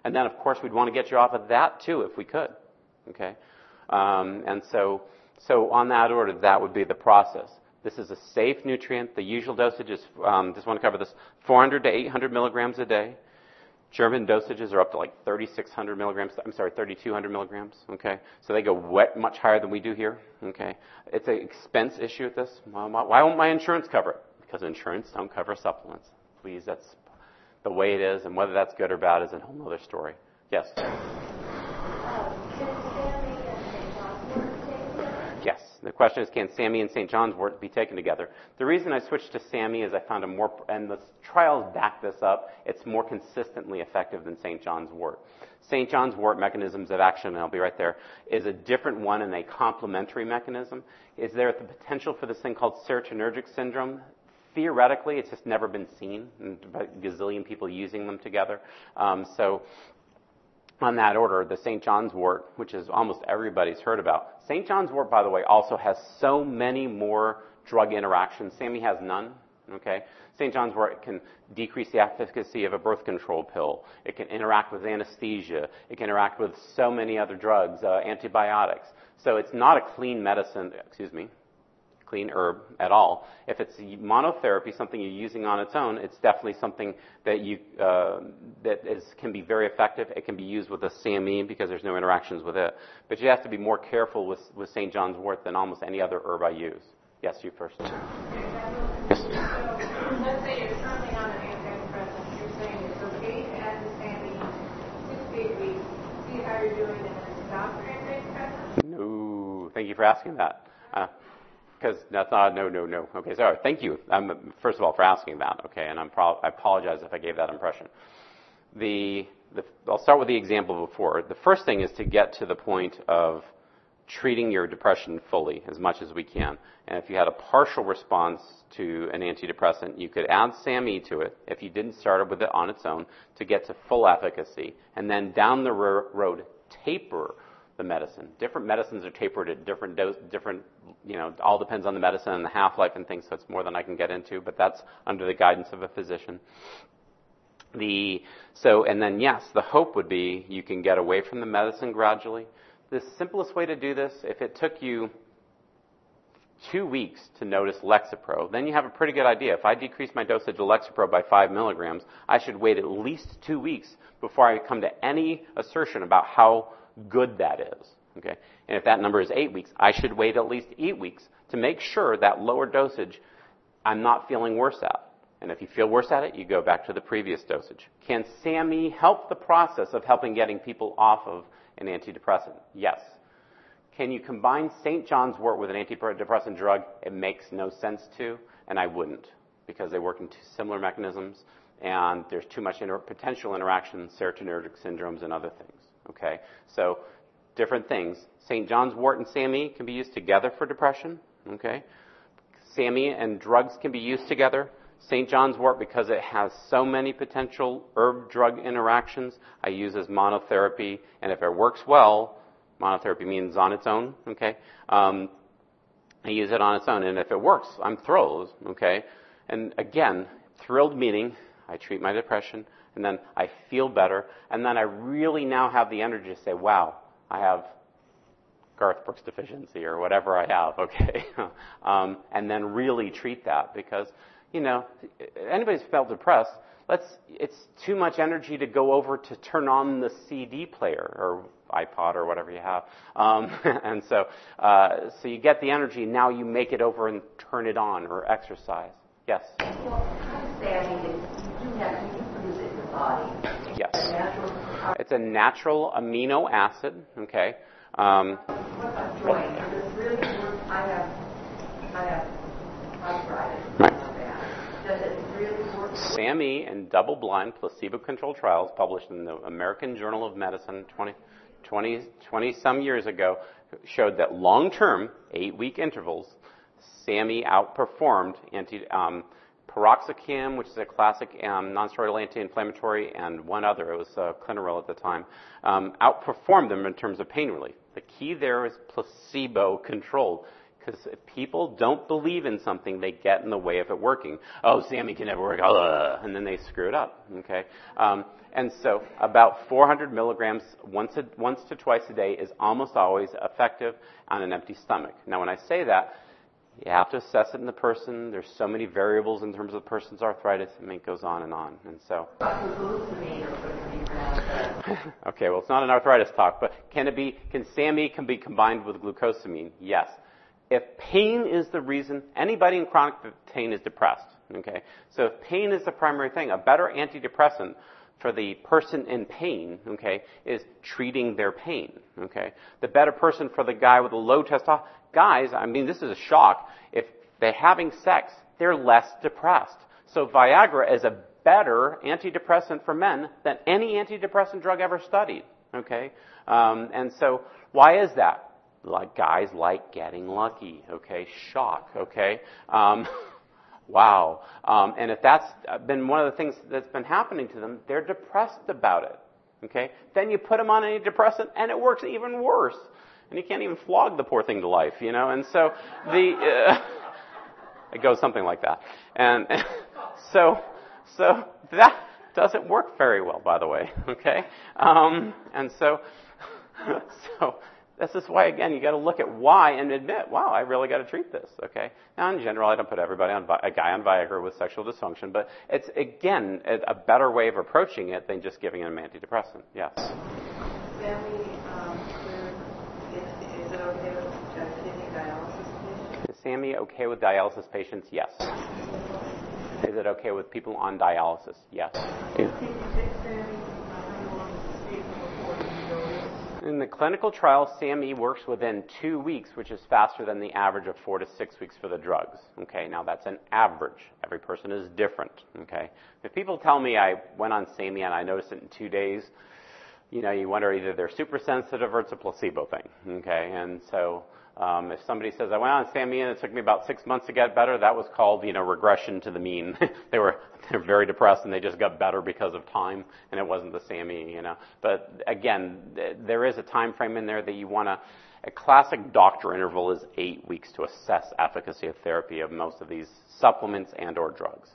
And then, of course, we'd want to get you off of that, too, if we could. Okay? And so on that order, that would be the process. This is a safe nutrient. The usual dosage is, just want to cover this, 400 to 800 milligrams a day. German dosages are up to like 3,200 milligrams, okay? So they go much higher than we do here, okay? It's an expense issue at this. Why won't my insurance cover it? Because insurance don't cover supplements. Please, that's the way it is, and whether that's good or bad is a whole other story. Yes? Yes. The question is, can SAMe and St. John's wort be taken together? The reason I switched to SAMe is I found and the trials back this up, it's more consistently effective than St. John's wort. St. John's wort mechanisms of action, and I'll be right there, is a different one and a complementary mechanism. Is there the potential for this thing called serotonergic syndrome? Theoretically, it's just never been seen, and a gazillion people using them together. So on that order, the St. John's wort, which is almost everybody's heard about. St. John's wort, by the way, also has so many more drug interactions. SAMe has none. Okay? St. John's wort can decrease the efficacy of a birth control pill. It can interact with anesthesia. It can interact with so many other drugs, antibiotics. So it's not a clean medicine, clean herb at all. If it's monotherapy, something you're using on its own, it's definitely something that can be very effective. It can be used with a SAMe because there's no interactions with it. But you have to be more careful with St. John's wort than almost any other herb I use. Yes, you first. Yes. So, let's say you're currently on an antidepressant. You're saying it's okay to add the SAMe 6 to 8 weeks, see how you're doing, and then stop your antidepressant? No. Thank you for asking that. Because that's not, no. Okay, sorry. Thank you, first of all, for asking that. Okay, and I apologize if I gave that impression. I'll start with the example before. The first thing is to get to the point of treating your depression fully as much as we can. And if you had a partial response to an antidepressant, you could add SAMe to it if you didn't start with it on its own to get to full efficacy. And then down the road, taper the medicine. Different medicines are tapered at different all depends on the medicine and the half-life and things, so it's more than I can get into, but that's under the guidance of a physician. And then yes, the hope would be you can get away from the medicine gradually. The simplest way to do this, if it took you 2 weeks to notice Lexapro, then you have a pretty good idea. If I decrease my dosage of Lexapro by 5 milligrams, I should wait at least 2 weeks before I come to any assertion about how good that is. Okay? And if that number is 8 weeks, I should wait at least 8 weeks to make sure that lower dosage I'm not feeling worse at. And if you feel worse at it, you go back to the previous dosage. Can SAMe help the process of getting people off of an antidepressant? Yes. Can you combine St. John's wort with an antidepressant drug? It makes no sense to, and I wouldn't, because they work in two similar mechanisms, and there's too much potential interaction, serotonergic syndromes, and other things. Okay? So, different things. St. John's wort and SAMe can be used together for depression. Okay? SAMe and drugs can be used together. St. John's wort, because it has so many potential herb-drug interactions, I use as monotherapy, and if it works well, monotherapy means on its own, okay? I use it on its own, and if it works, I'm thrilled, okay? And again, thrilled meaning I treat my depression, and then I feel better, and then I really now have the energy to say, wow, I have Garth Brooks deficiency or whatever I have, okay? And then really treat that, because anybody's felt depressed, it's too much energy to go over to turn on the CD player or iPod or whatever you have. And so you get the energy, now you make it over and turn it on or exercise. Yes? Well, understanding that you produce it in your body. Yes. It's a natural amino acid, okay? What about joint? Does it really work? I have arthritis. Right. Does it really work? SAMe and double-blind placebo-controlled trials published in the American Journal of Medicine 20-some years ago showed that long-term, 8-week intervals, SAMe outperformed piroxicam, which is a classic non-steroidal anti-inflammatory, and one other, it was Clinaril at the time, outperformed them in terms of pain relief. The key there is placebo-controlled. Because if people don't believe in something, they get in the way of it working. Oh, Sammy can never work, and then they screw it up, okay? And so about 400 milligrams once to twice a day is almost always effective on an empty stomach. Now, when I say that, you have to assess it in the person. There's so many variables in terms of the person's arthritis. I mean, it goes on. And so. Okay, well, it's not an arthritis talk, but can SAMe be combined with glucosamine? Yes. If pain is the reason, anybody in chronic pain is depressed. Okay, so if pain is the primary thing, a better antidepressant for the person in pain, okay, is treating their pain. Okay, the better person for the guy with a low testosterone. Guys, I mean, this is a shock. If they're having sex, they're less depressed. So Viagra is a better antidepressant for men than any antidepressant drug ever studied. Okay, and so why is that? Like guys like getting lucky. Okay, shock. Okay. Wow. And if that's been one of the things that's been happening to them, they're depressed about it. Okay? Then you put them on an antidepressant, and it works even worse. And you can't even flog the poor thing to life, you know? And so it goes something like that. And so that doesn't work very well, by the way. Okay? And so this is why, again, you got to look at why and admit, wow, I really got to treat this, okay? Now, in general, I don't put everybody on a guy on Viagra with sexual dysfunction, but it's, again, a better way of approaching it than just giving him an antidepressant. Yes? Sammy, is it okay with kidney dialysis patients? Is Sammy okay with dialysis patients? Yes. Is it okay with people on dialysis? Yes. In the clinical trial, SAMe works within 2 weeks, which is faster than the average of 4 to 6 weeks for the drugs. Okay, now that's an average. Every person is different. Okay, if people tell me I went on SAMe and I noticed it in 2 days, you know, you wonder either they're super sensitive or it's a placebo thing. Okay, and so if somebody says I went on SAMe and it took me about 6 months to get better, that was called, you know, regression to the mean. They're very depressed and they just got better because of time, and it wasn't the SAMe, you know. But again, there is a time frame in there that you want to. A classic doctor interval is 8 weeks to assess efficacy of therapy of most of these supplements and/or drugs.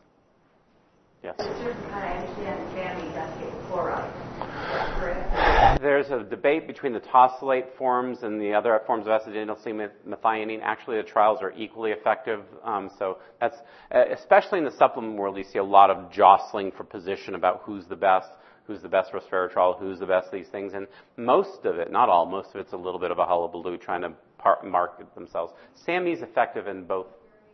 Yes. It's just I understand SAMe does get chloride. Is that correct? There's a debate between the tosylate forms and the other forms of acetylmethionine. Actually, the trials are equally effective. So that's, especially in the supplement world, you see a lot of jostling for position about who's the best resveratrol, who's the best these things. And most of it, not all, most of it's a little bit of a hullabaloo trying to market themselves. SAMe's effective in both.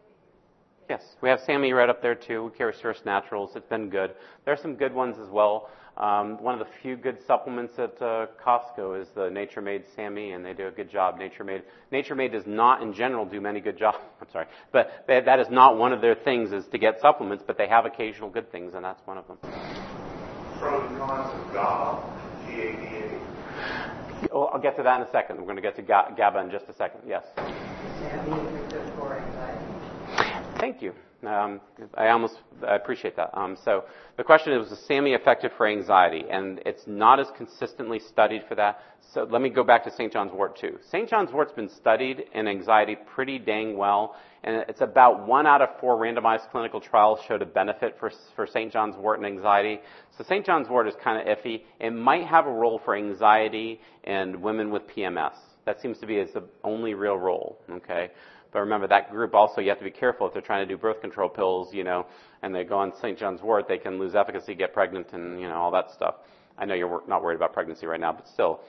Yes, we have SAMe right up there too. We carry Source Naturals. It's been good. There are some good ones as well. One of the few good supplements at Costco is the Nature Made SAMe, and they do a good job. Nature Made does not, in general, do many good jobs. I'm sorry, but that is not one of their things is to get supplements. But they have occasional good things, and that's one of them. Pros and cons of GABA, G-A-B-A. Well, I'll get to that in a second. We're going to get to GABA in just a second. Yes. SAMe is good for anxiety. Thank you. I appreciate that. So the question is SAMe effective for anxiety? And it's not as consistently studied for that. So let me go back to St. John's wort too. St. John's wort's been studied in anxiety pretty dang well. And it's about 1 out of 4 randomized clinical trials showed a benefit for St. John's wort and anxiety. So St. John's wort is kind of iffy. It might have a role for anxiety in women with PMS. That seems to be its only real role, okay? But remember, that group also, you have to be careful if they're trying to do birth control pills, you know, and they go on St. John's wort, they can lose efficacy, get pregnant, and, you know, all that stuff. I know you're not worried about pregnancy right now, but still.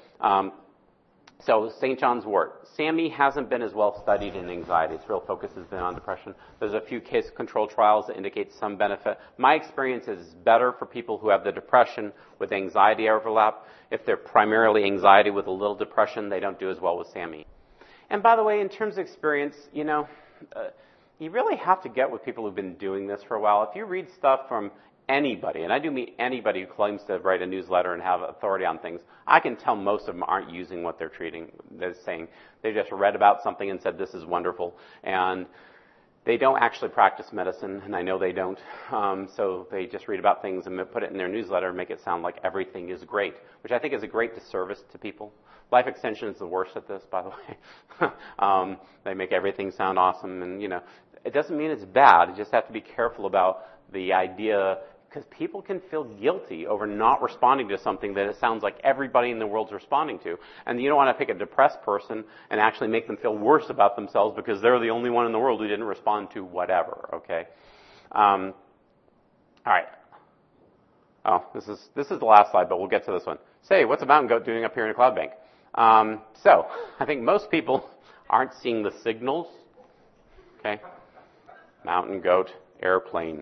So St. John's wort. SAMe hasn't been as well studied in anxiety. Its real focus has been on depression. There's a few case control trials that indicate some benefit. My experience is better for people who have the depression with anxiety overlap. If they're primarily anxiety with a little depression, they don't do as well with SAMe. And by the way, in terms of experience, you know, you really have to get with people who've been doing this for a while. If you read stuff from anybody, and I do mean anybody who claims to write a newsletter and have authority on things, I can tell most of them aren't using what they're saying. They just read about something and said, this is wonderful. And They don't actually practice medicine, and I know they don't. So they just read about things and put it in their newsletter and make it sound like everything is great, which I think is a great disservice to people. Life Extension is the worst at this, by the way. They make everything sound awesome, and, it doesn't mean it's bad. You just have to be careful about the idea, because people can feel guilty over not responding to something that it sounds like everybody in the world's responding to. And you don't want to pick a depressed person and actually make them feel worse about themselves because they're the only one in the world who didn't respond to whatever, okay? All right. Oh, this is the last slide, but we'll get to this one. Say, what's a mountain goat doing up here in a cloud bank? So, I think most people aren't seeing the signals, okay? Mountain goat, airplane.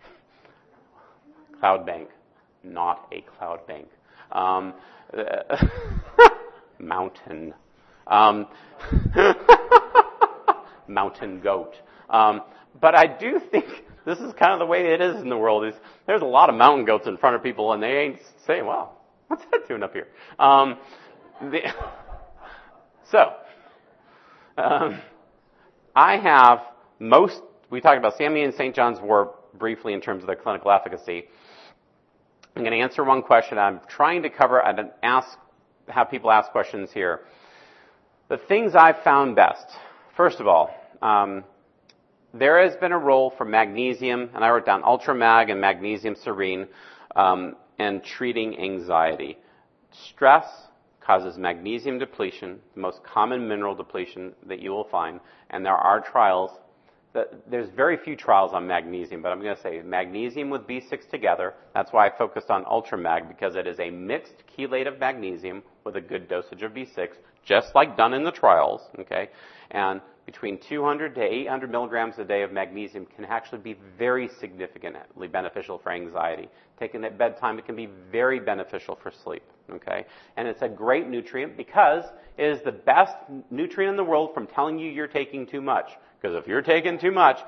Cloud bank, not a cloud bank. Mountain. Mountain goat. But I do think this is kind of the way it is in the world. There's a lot of mountain goats in front of people, and they ain't saying, "Wow, what's that doing up here?" I have most. We talked about SAMI and St. John's Wort briefly in terms of their clinical efficacy. I'm going to answer one question. I'm trying to cover and have people ask questions here. The things I've found best. First of all, there has been a role for magnesium, and I wrote down Ultramag and Magnesium Serene, and treating anxiety. Stress causes magnesium depletion, the most common mineral depletion that you will find, and there are trials. There's very few trials on magnesium, but I'm going to say magnesium with B6 together. That's why I focused on Ultramag, because it is a mixed chelate of magnesium with a good dosage of B6, just like done in the trials, okay? And between 200 to 800 milligrams a day of magnesium can actually be very significantly beneficial for anxiety. Taken at bedtime, it can be very beneficial for sleep, okay? And it's a great nutrient because it is the best nutrient in the world from telling you you're taking too much. Because if you're taking too much,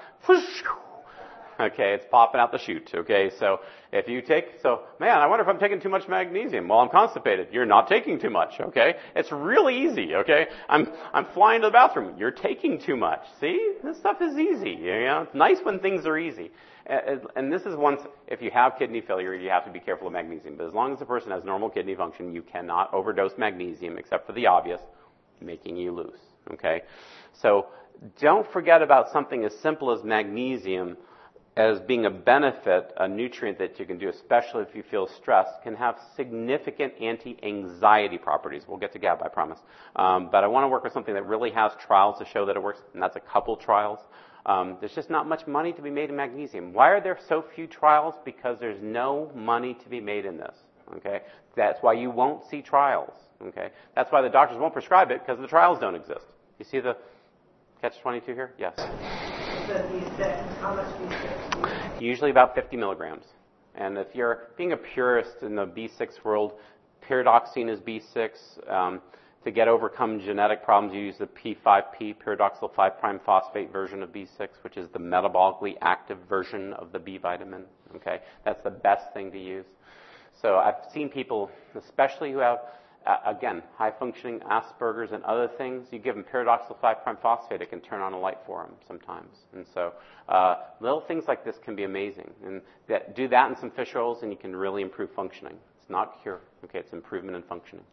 okay, it's popping out the chute, okay? So if you man, I wonder if I'm taking too much magnesium. Well, I'm constipated. You're not taking too much, okay? It's really easy, okay? I'm flying to the bathroom. You're taking too much. See? This stuff is easy, It's nice when things are easy. And this is if you have kidney failure, you have to be careful of magnesium. But as long as the person has normal kidney function, you cannot overdose magnesium, except for the obvious, making you loose, okay? So don't forget about something as simple as magnesium as being a benefit, a nutrient that you can do, especially if you feel stressed, can have significant anti-anxiety properties. We'll get to GABA, I promise. But I want to work with something that really has trials to show that it works, and that's a couple trials. There's just not much money to be made in magnesium. Why are there so few trials? Because there's no money to be made in this, okay? That's why you won't see trials, okay? That's why the doctors won't prescribe it, because the trials don't exist. You see the catch-22 here? Yes. The B6, how much B6? Usually about 50 milligrams. And if you're being a purist in the B6 world, pyridoxine is B6. To overcome genetic problems, you use the P5P, pyridoxal 5' phosphate version of B6, which is the metabolically active version of the B vitamin. Okay, that's the best thing to use. So I've seen people, especially who have, again, high-functioning Asperger's and other things, you give them pyridoxal 5' phosphate, it can turn on a light for them sometimes. And so little things like this can be amazing. And do that in some fish oils, and you can really improve functioning. It's not cure. Okay, it's improvement in functioning.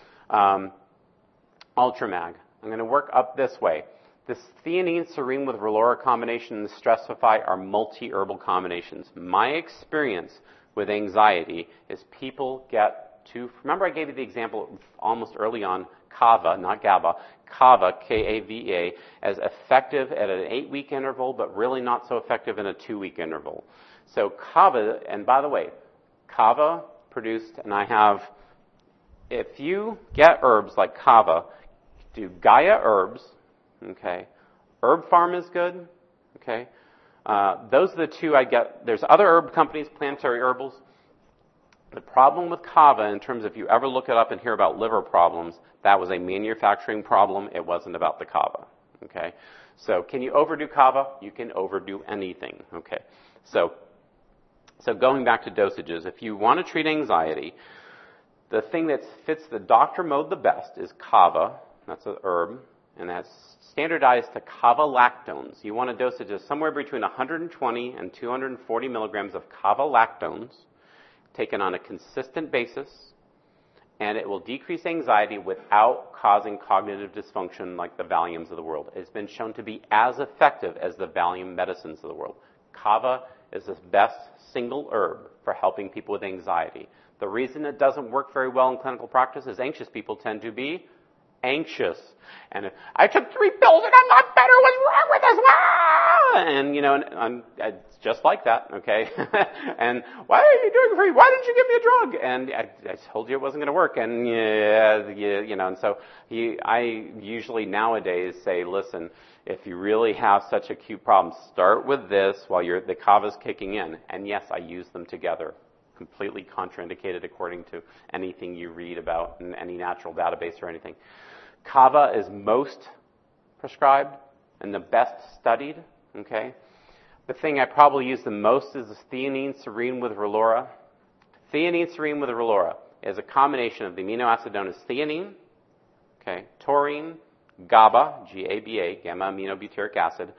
Ultramag. I'm going to work up this way. This theanine serene with Relora combination and the Stressify are multi-herbal combinations. My experience with anxiety is people get remember I gave you the example almost early on, Kava, not GABA, Kava, K-A-V-A, as effective at an 8-week interval, but really not so effective in a 2-week interval. So Kava, and by the way, Kava produced, and I have, if you get herbs like Kava, do Gaia Herbs, okay, Herb Farm is good, okay, those are the two I get. There's other herb companies, Planetary Herbals. The problem with Kava, in terms of if you ever look it up and hear about liver problems, that was a manufacturing problem. It wasn't about the Kava, okay? So can you overdo Kava? You can overdo anything, okay? So going back to dosages, if you want to treat anxiety, the thing that fits the doctor mode the best is Kava, that's an herb, and that's standardized to kava-lactones. You want a dosage of somewhere between 120 and 240 milligrams of kava-lactones taken on a consistent basis, and it will decrease anxiety without causing cognitive dysfunction like the Valiums of the world. It's been shown to be as effective as the Valium medicines of the world. Kava is the best single herb for helping people with anxiety. The reason it doesn't work very well in clinical practice is anxious people tend to be anxious. And if I took 3 pills and I'm not better, what's wrong with this? Ah! And, it's just like that, okay? And why are you doing free? Why didn't you give me a drug? And I told you it wasn't going to work. And, and so I usually nowadays say, listen, if you really have such acute problems, start with this while the kava's kicking in. And yes, I use them together. Completely contraindicated according to anything you read about in any natural database or anything. Kava is most prescribed and the best studied, okay? The thing I probably use the most is the theanine serine with Relora. Theanine serine with Relora is a combination of the amino acid known as theanine, okay, taurine, GABA, G-A-B-A, gamma-aminobutyric acid,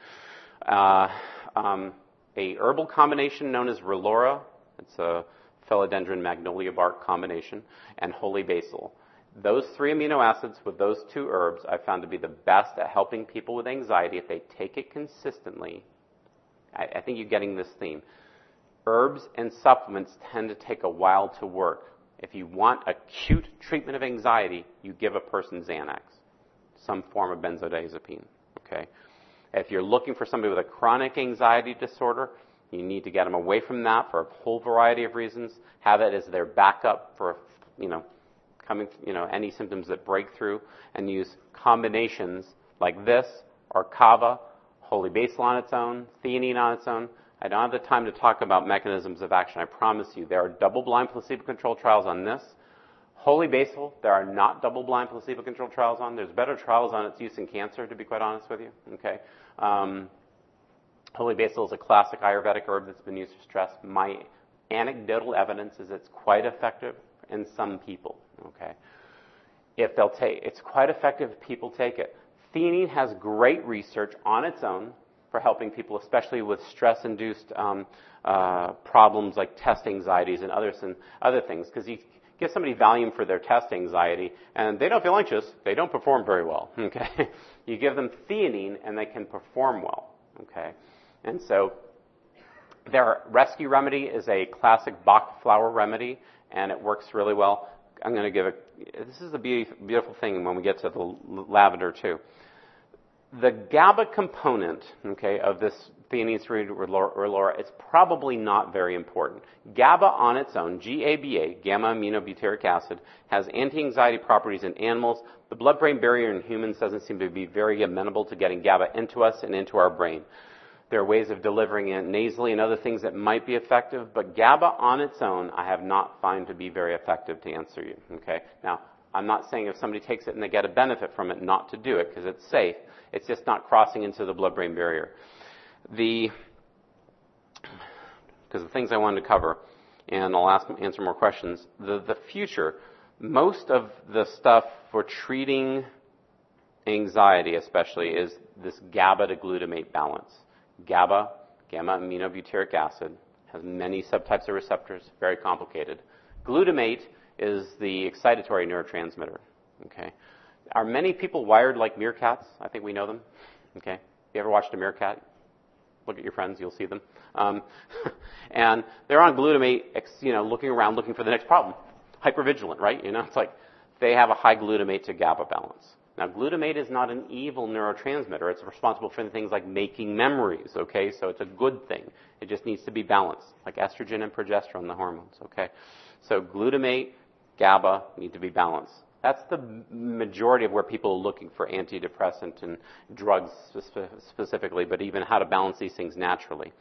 a herbal combination known as Relora. It's a philodendron magnolia bark combination, and holy basil. Those 3 amino acids with those 2 herbs I found to be the best at helping people with anxiety if they take it consistently. I think you're getting this theme. Herbs and supplements tend to take a while to work. If you want acute treatment of anxiety, you give a person Xanax, some form of benzodiazepine. Okay? If you're looking for somebody with a chronic anxiety disorder, you need to get them away from that for a whole variety of reasons. Have it as their backup for, any symptoms that break through, and use combinations like this or kava, holy basil on its own, theanine on its own. I don't have the time to talk about mechanisms of action. I promise you, there are double-blind placebo-controlled trials on this. Holy basil, there are not double-blind placebo-controlled trials on. There's better trials on its use in cancer, to be quite honest with you. Okay. Holy basil is a classic Ayurvedic herb that's been used for stress. My anecdotal evidence is it's quite effective in some people. Okay, it's quite effective if people take it. Theanine has great research on its own for helping people, especially with stress-induced problems like test anxieties and other things. Because you give somebody Valium for their test anxiety, and they don't feel anxious. They don't perform very well. Okay, you give them theanine, and they can perform well. Okay. And so their rescue remedy is a classic Bach flower remedy, and it works really well. I'm going to give this is a beautiful thing when we get to the lavender too. The GABA component, okay, of this theanine serine Relora is probably not very important. GABA on its own, G-A-B-A, gamma-aminobutyric acid, has anti-anxiety properties in animals. The blood-brain barrier in humans doesn't seem to be very amenable to getting GABA into us and into our brain. There are ways of delivering it nasally and other things that might be effective, but GABA on its own I have not found to be very effective, to answer you. Okay? Now, I'm not saying if somebody takes it and they get a benefit from it not to do it because it's safe. It's just not crossing into the blood-brain barrier. Because the things I wanted to cover, and I'll answer more questions, the future, most of the stuff for treating anxiety especially is this GABA to glutamate balance. GABA, gamma-aminobutyric acid, has many subtypes of receptors, very complicated. Glutamate is the excitatory neurotransmitter. Okay, are many people wired like meerkats? I think we know them. Okay, you ever watched a meerkat? Look at your friends, you'll see them. And they're on glutamate, looking around, looking for the next problem. Hypervigilant, right? It's like they have a high glutamate to GABA balance. Now, glutamate is not an evil neurotransmitter. It's responsible for things like making memories, okay? So it's a good thing. It just needs to be balanced, like estrogen and progesterone, the hormones, okay? So glutamate, GABA need to be balanced. That's the majority of where people are looking for antidepressant and drugs specifically, but even how to balance these things naturally.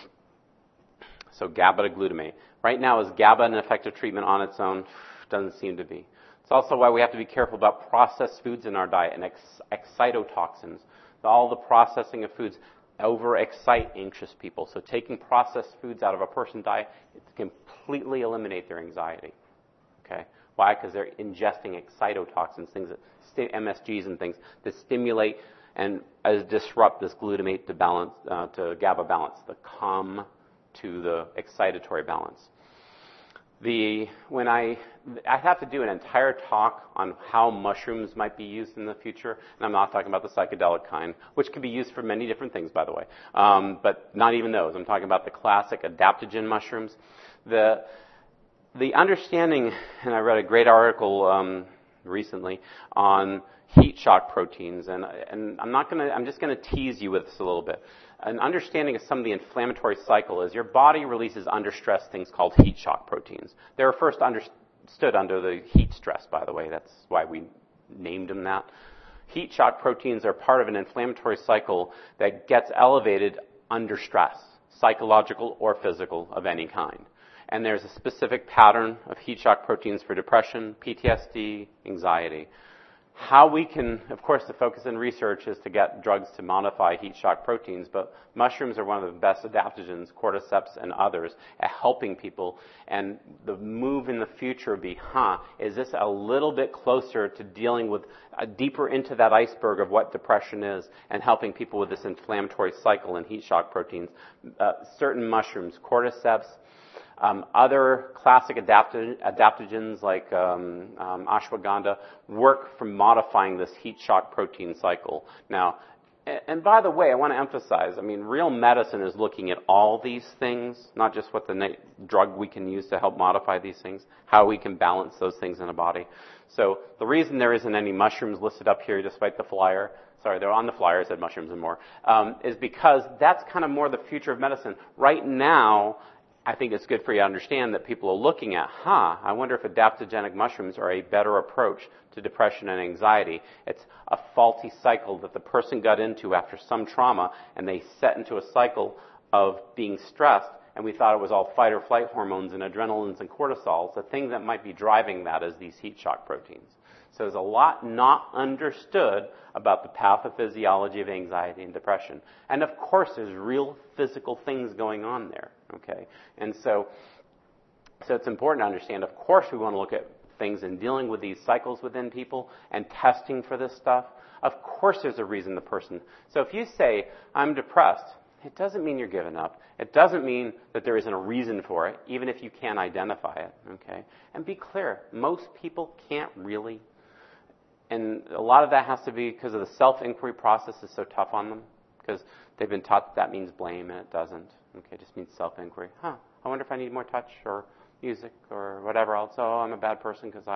So GABA to glutamate. Right now, is GABA an effective treatment on its own? Doesn't seem to be. It's also why we have to be careful about processed foods in our diet and excitotoxins. All the processing of foods overexcite anxious people. So taking processed foods out of a person's diet, it completely eliminate their anxiety. Okay? Why? Because they're ingesting excitotoxins, things that MSGs and things that stimulate and disrupt this glutamate to balance, to GABA balance, the calm to the excitatory balance. When I have to do an entire talk on how mushrooms might be used in the future, and I'm not talking about the psychedelic kind, which can be used for many different things, by the way, but not even those. I'm talking about the classic adaptogen mushrooms. The understanding, and I read a great article recently on heat shock proteins, and I'm just going to tease you with this a little bit. An understanding of some of the inflammatory cycle is your body releases under stress things called heat shock proteins. They were first understood under the heat stress, by the way. That's why we named them that. Heat shock proteins are part of an inflammatory cycle that gets elevated under stress, psychological or physical of any kind. And there's a specific pattern of heat shock proteins for depression, PTSD, anxiety. How we can, of course, the focus in research is to get drugs to modify heat shock proteins, but mushrooms are one of the best adaptogens, cordyceps and others, at helping people. And the move in the future would be, is this a little bit closer to dealing with, deeper into that iceberg of what depression is and helping people with this inflammatory cycle and heat shock proteins? Certain mushrooms, cordyceps, other classic adaptogens like ashwagandha work for modifying this heat shock protein cycle. Now, and by the way, I want to emphasize, real medicine is looking at all these things, not just what the drug we can use to help modify these things, how we can balance those things in a body. So the reason there isn't any mushrooms listed up here despite the flyer, they're on the flyer, it said mushrooms and more, is because that's kind of more the future of medicine. Right now, I think it's good for you to understand that people are looking at, I wonder if adaptogenic mushrooms are a better approach to depression and anxiety. It's a faulty cycle that the person got into after some trauma, and they set into a cycle of being stressed, and we thought it was all fight or flight hormones and adrenalines and cortisols. The thing that might be driving that is these heat shock proteins. So there's a lot not understood about the pathophysiology of anxiety and depression. And of course, there's real physical things going on there, okay? And so it's important to understand, of course, we want to look at things in dealing with these cycles within people and testing for this stuff. Of course, there's a reason the person... So if you say, I'm depressed, it doesn't mean you're giving up. It doesn't mean that there isn't a reason for it, even if you can't identify it, okay? And be clear, most people can't really... And a lot of that has to be because of the self-inquiry process is so tough on them, because they've been taught that means blame, and it doesn't. Okay, it just means self-inquiry. I wonder if I need more touch or music or whatever else. Oh, I'm a bad person because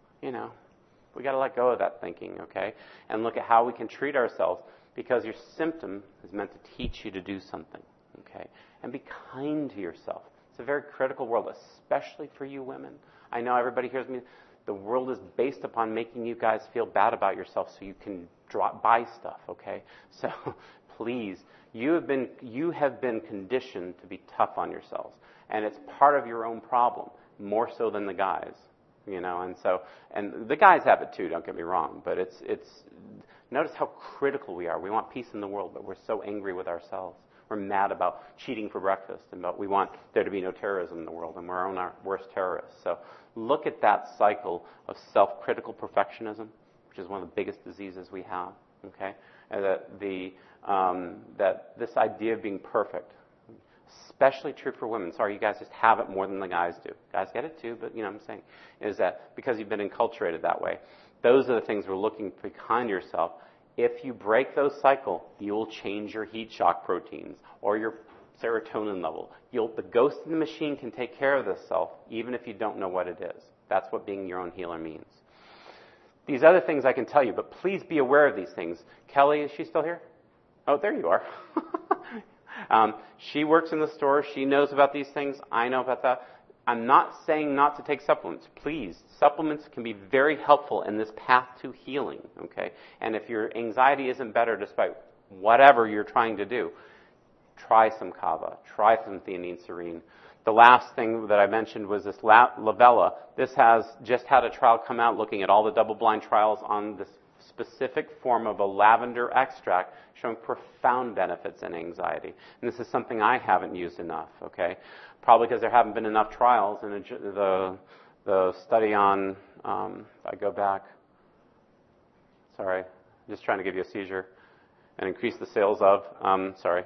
we got to let go of that thinking, okay? And look at how we can treat ourselves, because your symptom is meant to teach you to do something, okay? And be kind to yourself. It's a very critical world, especially for you women. I know everybody hears me. The world is based upon making you guys feel bad about yourself so you can buy stuff, okay? So please, you have been conditioned to be tough on yourselves. And it's part of your own problem, more so than the guys, and the guys have it too, don't get me wrong, but it's notice how critical we are. We want peace in the world, but we're so angry with ourselves. We're mad about cheating for breakfast, and we want there to be no terrorism in the world, and we're our worst terrorists. So look at that cycle of self-critical perfectionism, which is one of the biggest diseases we have. Okay, and that this idea of being perfect, especially true for women. Sorry, you guys just have it more than the guys do. Guys get it too, but what I'm saying is that because you've been enculturated that way, those are the things we're looking behind yourself. If you break those cycles, you will change your heat shock proteins or your serotonin level. The ghost in the machine can take care of this self, even if you don't know what it is. That's what being your own healer means. These other things I can tell you, but please be aware of these things. Kelly, is she still here? Oh, there you are. She works in the store. She knows about these things. I know about that. I'm not saying not to take supplements. Please, supplements can be very helpful in this path to healing, okay? And if your anxiety isn't better despite whatever you're trying to do, try some kava. Try some theanine serene. The last thing that I mentioned was this Lavella. This has just had a trial come out looking at all the double-blind trials on this specific form of a lavender extract showing profound benefits in anxiety. And this is something I haven't used enough, okay? Probably because there haven't been enough trials, and the study on, I go back, sorry, just trying to give you a seizure, and increase the sales of, sorry.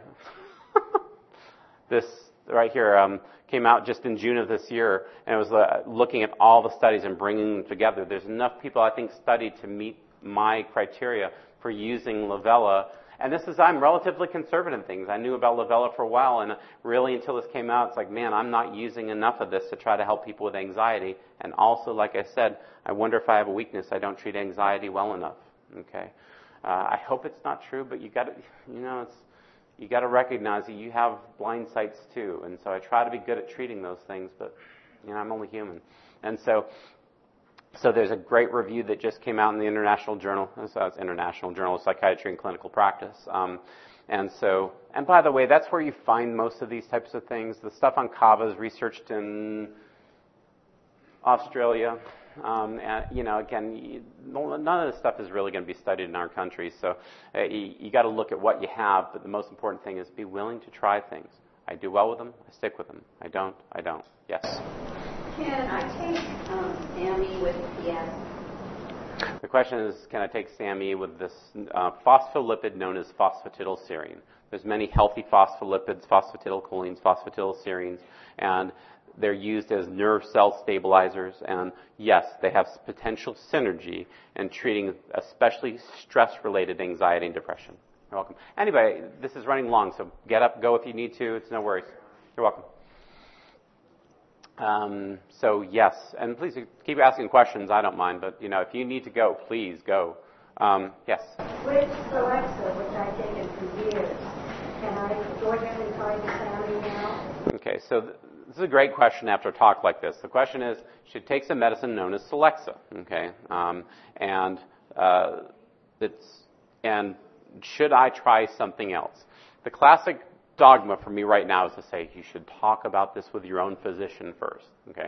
This right here came out just in June of this year, and it was looking at all the studies and bringing them together. There's enough people, I think, studied to meet my criteria for using Lavella. And I'm relatively conservative in things. I knew about Lavella for a while, and really until this came out, it's like, man, I'm not using enough of this to try to help people with anxiety. And also, like I said, I wonder if I have a weakness. I don't treat anxiety well enough. Okay, I hope it's not true, but you got to recognize that you have blind sights too. And so I try to be good at treating those things, but I'm only human. And so there's a great review that just came out in the International Journal. So it's International Journal of Psychiatry and Clinical Practice. And by the way, that's where you find most of these types of things. The stuff on Kava is researched in Australia. And, again, none of this stuff is really going to be studied in our country. So you got to look at what you have. But the most important thing is be willing to try things. I do well with them. I stick with them. I don't. Yes. Can I take SAMe with PS? The question is, can I take SAMe with this phospholipid known as phosphatidylserine? There's many healthy phospholipids, phosphatidylcholines, phosphatidylserines, and they're used as nerve cell stabilizers. And yes, they have potential synergy in treating especially stress-related anxiety and depression. You're welcome. Anyway, this is running long, so get up, go if you need to. It's no worries. You're welcome. So yes, and please keep asking questions. I don't mind, but if you need to go, please go. Yes. With Celexa, which I've taken for years, can I go ahead and try the SAMe now? Okay, so this is a great question after a talk like this. The question is, should take some medicine known as Celexa. Okay, and should I try something else? The classic dogma for me right now is to say you should talk about this with your own physician first. Okay,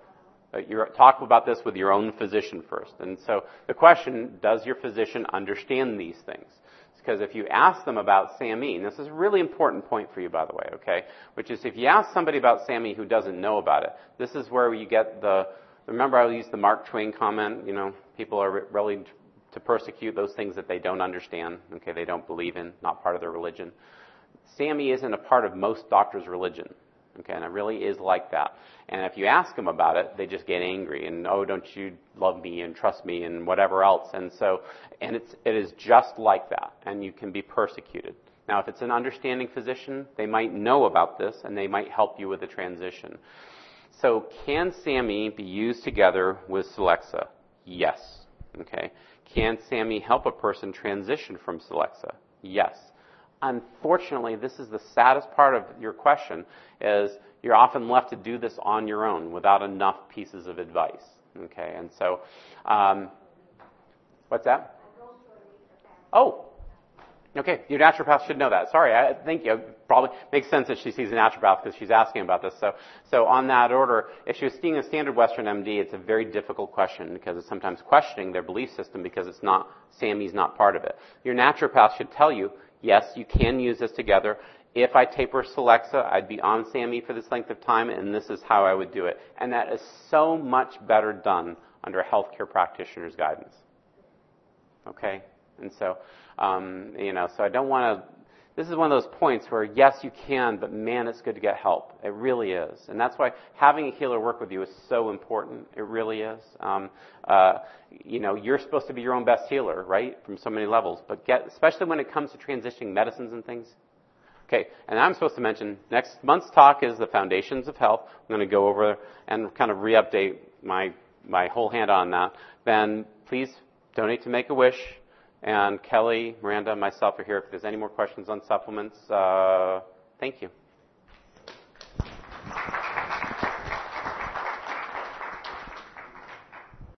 talk about this with your own physician first. And so the question, does your physician understand these things? Because if you ask them about SAMe, and this is a really important point for you, by the way, okay, which is if you ask somebody about SAMe who doesn't know about it, this is where you get remember I used the Mark Twain comment, people are really to persecute those things that they don't understand, okay, they don't believe in, not part of their religion. SAMe isn't a part of most doctors' religion, okay, and it really is like that. And if you ask them about it, they just get angry and, oh, don't you love me and trust me and whatever else. And it is just like that, and you can be persecuted. Now, if it's an understanding physician, they might know about this and they might help you with the transition. So can SAMe be used together with Celexa? Yes. Okay. Can SAMe help a person transition from Celexa? Yes. Unfortunately, this is the saddest part of your question, is you're often left to do this on your own without enough pieces of advice. Okay, and so, what's that? Oh, okay, your naturopath should know that. Sorry, I think it probably makes sense that she sees a naturopath because she's asking about this. So on that order, if she was seeing a standard Western MD, it's a very difficult question because it's sometimes questioning their belief system because SAMe's not part of it. Your naturopath should tell you, yes, you can use this together. If I taper Celexa, I'd be on SAMe for this length of time, and this is how I would do it. And that is so much better done under a healthcare practitioner's guidance. Okay? And so, so I don't want to, this is one of those points where, yes, you can, but man, it's good to get help. It really is. And that's why having a healer work with you is so important. It really is. You're supposed to be your own best healer, right? From so many levels. But especially when it comes to transitioning medicines and things. Okay, and I'm supposed to mention, next month's talk is the Foundations of Health. I'm going to go over and kind of re-update my whole hand on that. Then please donate to Make-A-Wish. And Kelly, Miranda, and myself are here if there's any more questions on supplements. Thank you.